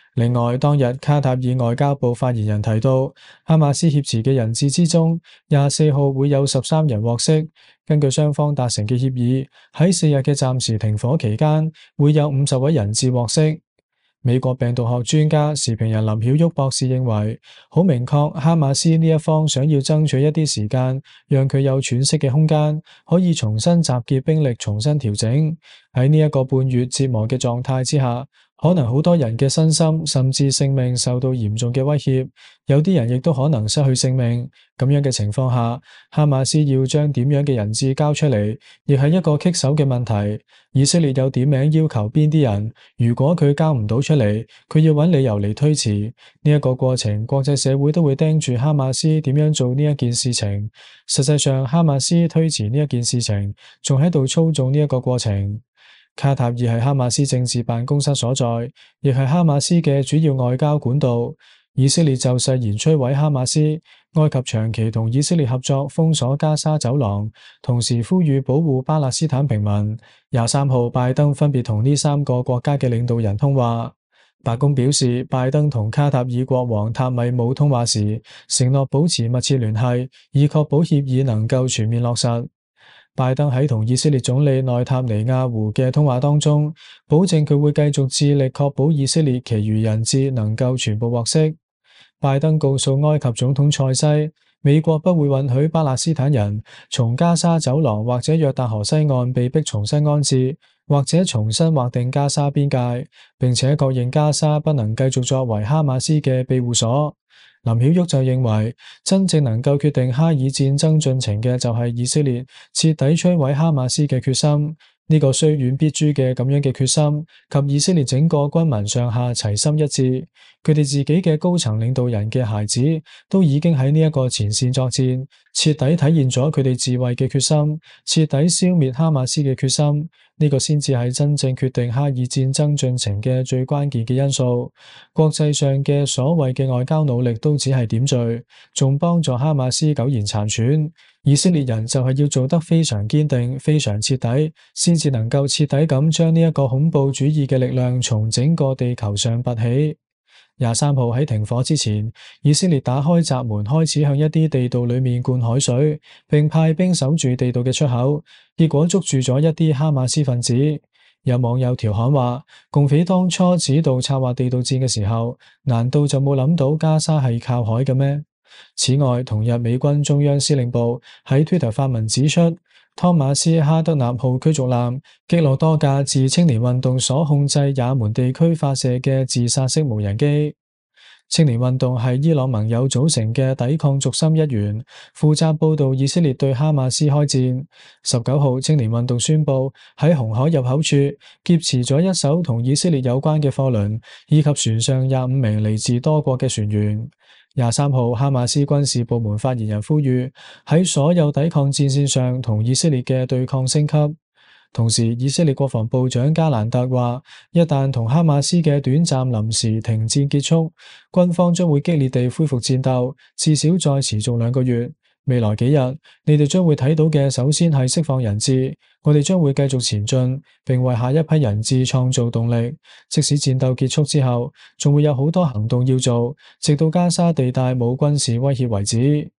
另外，當日卡塔爾外交部發言人提到，哈馬斯挾持嘅人質之中，廿四號會有十三人獲釋。根據雙方達成嘅協議，喺四日嘅暫時停火期間，會有五十位人質獲釋。美國病毒學專家時評人林曉旭博士認為，好明確哈馬斯呢一方想要爭取一啲時間，讓佢有喘息嘅空間，可以重新集結兵力，重新調整。喺呢一個半月折磨嘅狀態之下，可能好多人嘅身心甚至性命受到嚴重嘅威脅，有啲人亦都可能失去性命。咁樣嘅情況下，哈馬斯要將點樣嘅人質交出嚟，亦係一個棘手嘅問題。以色列有點名要求邊啲人，如果佢交唔到出嚟，佢要揾理由嚟推遲。呢一個過程，國際社會都會盯住哈馬斯點樣做呢一件事情。實際上，哈馬斯推遲呢一件事情，仲喺度操縱呢一個過程。卡塔爾係哈馬斯政治辦公室所在，亦係哈馬斯嘅主要外交管道。以色列就誓言摧毀哈馬斯，埃及長期同以色列合作封鎖加沙走廊，同時呼籲保護巴勒斯坦平民。廿三號，拜登分別同呢三個國家嘅領導人通話。白宮表示，拜登同卡塔爾國王塔米姆通話時，承諾保持密切聯繫，以確保協議能夠全面落實。拜登喺同以色列總理內塔尼亞胡嘅通話當中，保證佢會繼續致力確保以色列其餘人質能夠全部獲釋。拜登告訴埃及總統塞西，美國不會允許巴勒斯坦人從加沙走廊或者約旦河西岸被迫重新安置，或者重新劃定加沙邊界，並且確認加沙不能繼續作為哈馬斯嘅庇護所。林曉旭就認為，真正能夠決定哈以戰爭進程嘅就係以色列徹底摧毀哈馬斯嘅決心。呢個雖遠必誅嘅咁樣嘅決心，及以色列整個軍民上下齊心一致，佢哋自己嘅高層領導人嘅孩子都已經喺呢一個前線作戰，徹底體現咗佢哋自衛嘅決心，徹底消滅哈馬斯嘅決心。呢個先至係真正決定哈以戰爭進程嘅最關鍵嘅因素。國際上嘅所謂嘅外交努力都只係點綴，仲幫助哈馬斯苟延殘喘。以色列人就係要做得非常堅定、非常徹底，先至能夠徹底咁將呢一個恐怖主義嘅力量從整個地球上拔起。廿三號喺停火之前，以色列打開閘門，開始向一啲地道裏面灌海水，並派兵守住地道嘅出口，結果捉住咗一啲哈馬斯分子。有網友調侃話，共匪當初指導策劃地道戰嘅時候，難道就冇諗到加沙係靠海嘅咩？此外，同日美軍中央司令部喺 Twitter 發文指出，湯馬斯哈德納號驅逐艦擊落多架自青年運動所控制也門地區發射嘅自殺式無人機。青年運動係伊朗盟友組成嘅抵抗軸心一員，負責報導以色列對哈馬斯開戰。十九號，青年運動宣布喺紅海入口處劫持咗一艘同以色列有關嘅貨輪，以及船上廿五名嚟自多國嘅船員。廿三號，哈馬斯軍事部門發言人呼籲喺所有抵抗戰線上同以色列嘅對抗升級。同時，以色列國防部長加蘭特話，一旦同哈馬斯嘅短暫臨時停戰結束，軍方將會激烈地恢復戰鬥，至少再持續兩個月。未來幾日，你哋將會睇到嘅，首先係釋放人質，我哋將會繼續前進，並為下一批人質創造動力。即使戰鬥結束之後，仲會有好多行動要做，直到加沙地帶冇軍事威脅為止。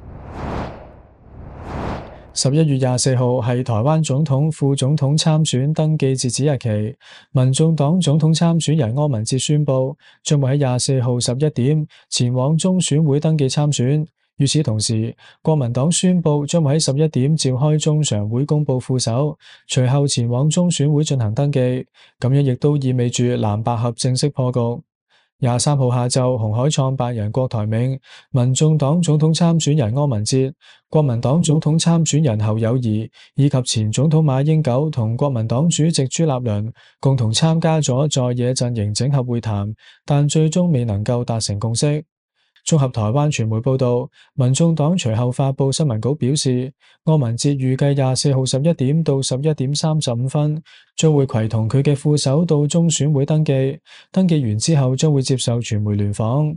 十一月廿四號係台灣總統、副總統參選登記截止日期。民眾黨總統參選人柯文哲宣布，將會喺廿四號十一點前往中選會登記參選。與此同時，國民黨宣布將會喺十一點召開中常會公布副手，隨後前往中選會進行登記。咁樣亦都意味住藍白合正式破局。廿三號下晝，鴻海創辦人郭台銘、民眾黨總統參選人柯文哲、國民黨總統參選人侯友宜以及前總統馬英九同國民黨主席朱立倫共同參加咗在野陣營整合會談，但最終未能夠達成共識。綜合台灣傳媒報道，民眾黨隨後發佈新聞稿表示，柯文哲預計廿四號十一點到十一點三十五分將會攜同佢嘅副手到中選會登記，登記完之後將會接受傳媒聯訪。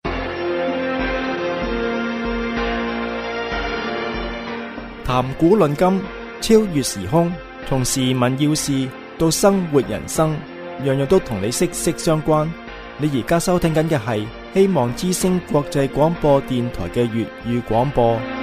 談古論今，超越時空，從時聞要事到生活人生，樣樣都同你息息相關。 你而家收聽緊嘅係希望之聲國際廣播電台嘅粵語廣播。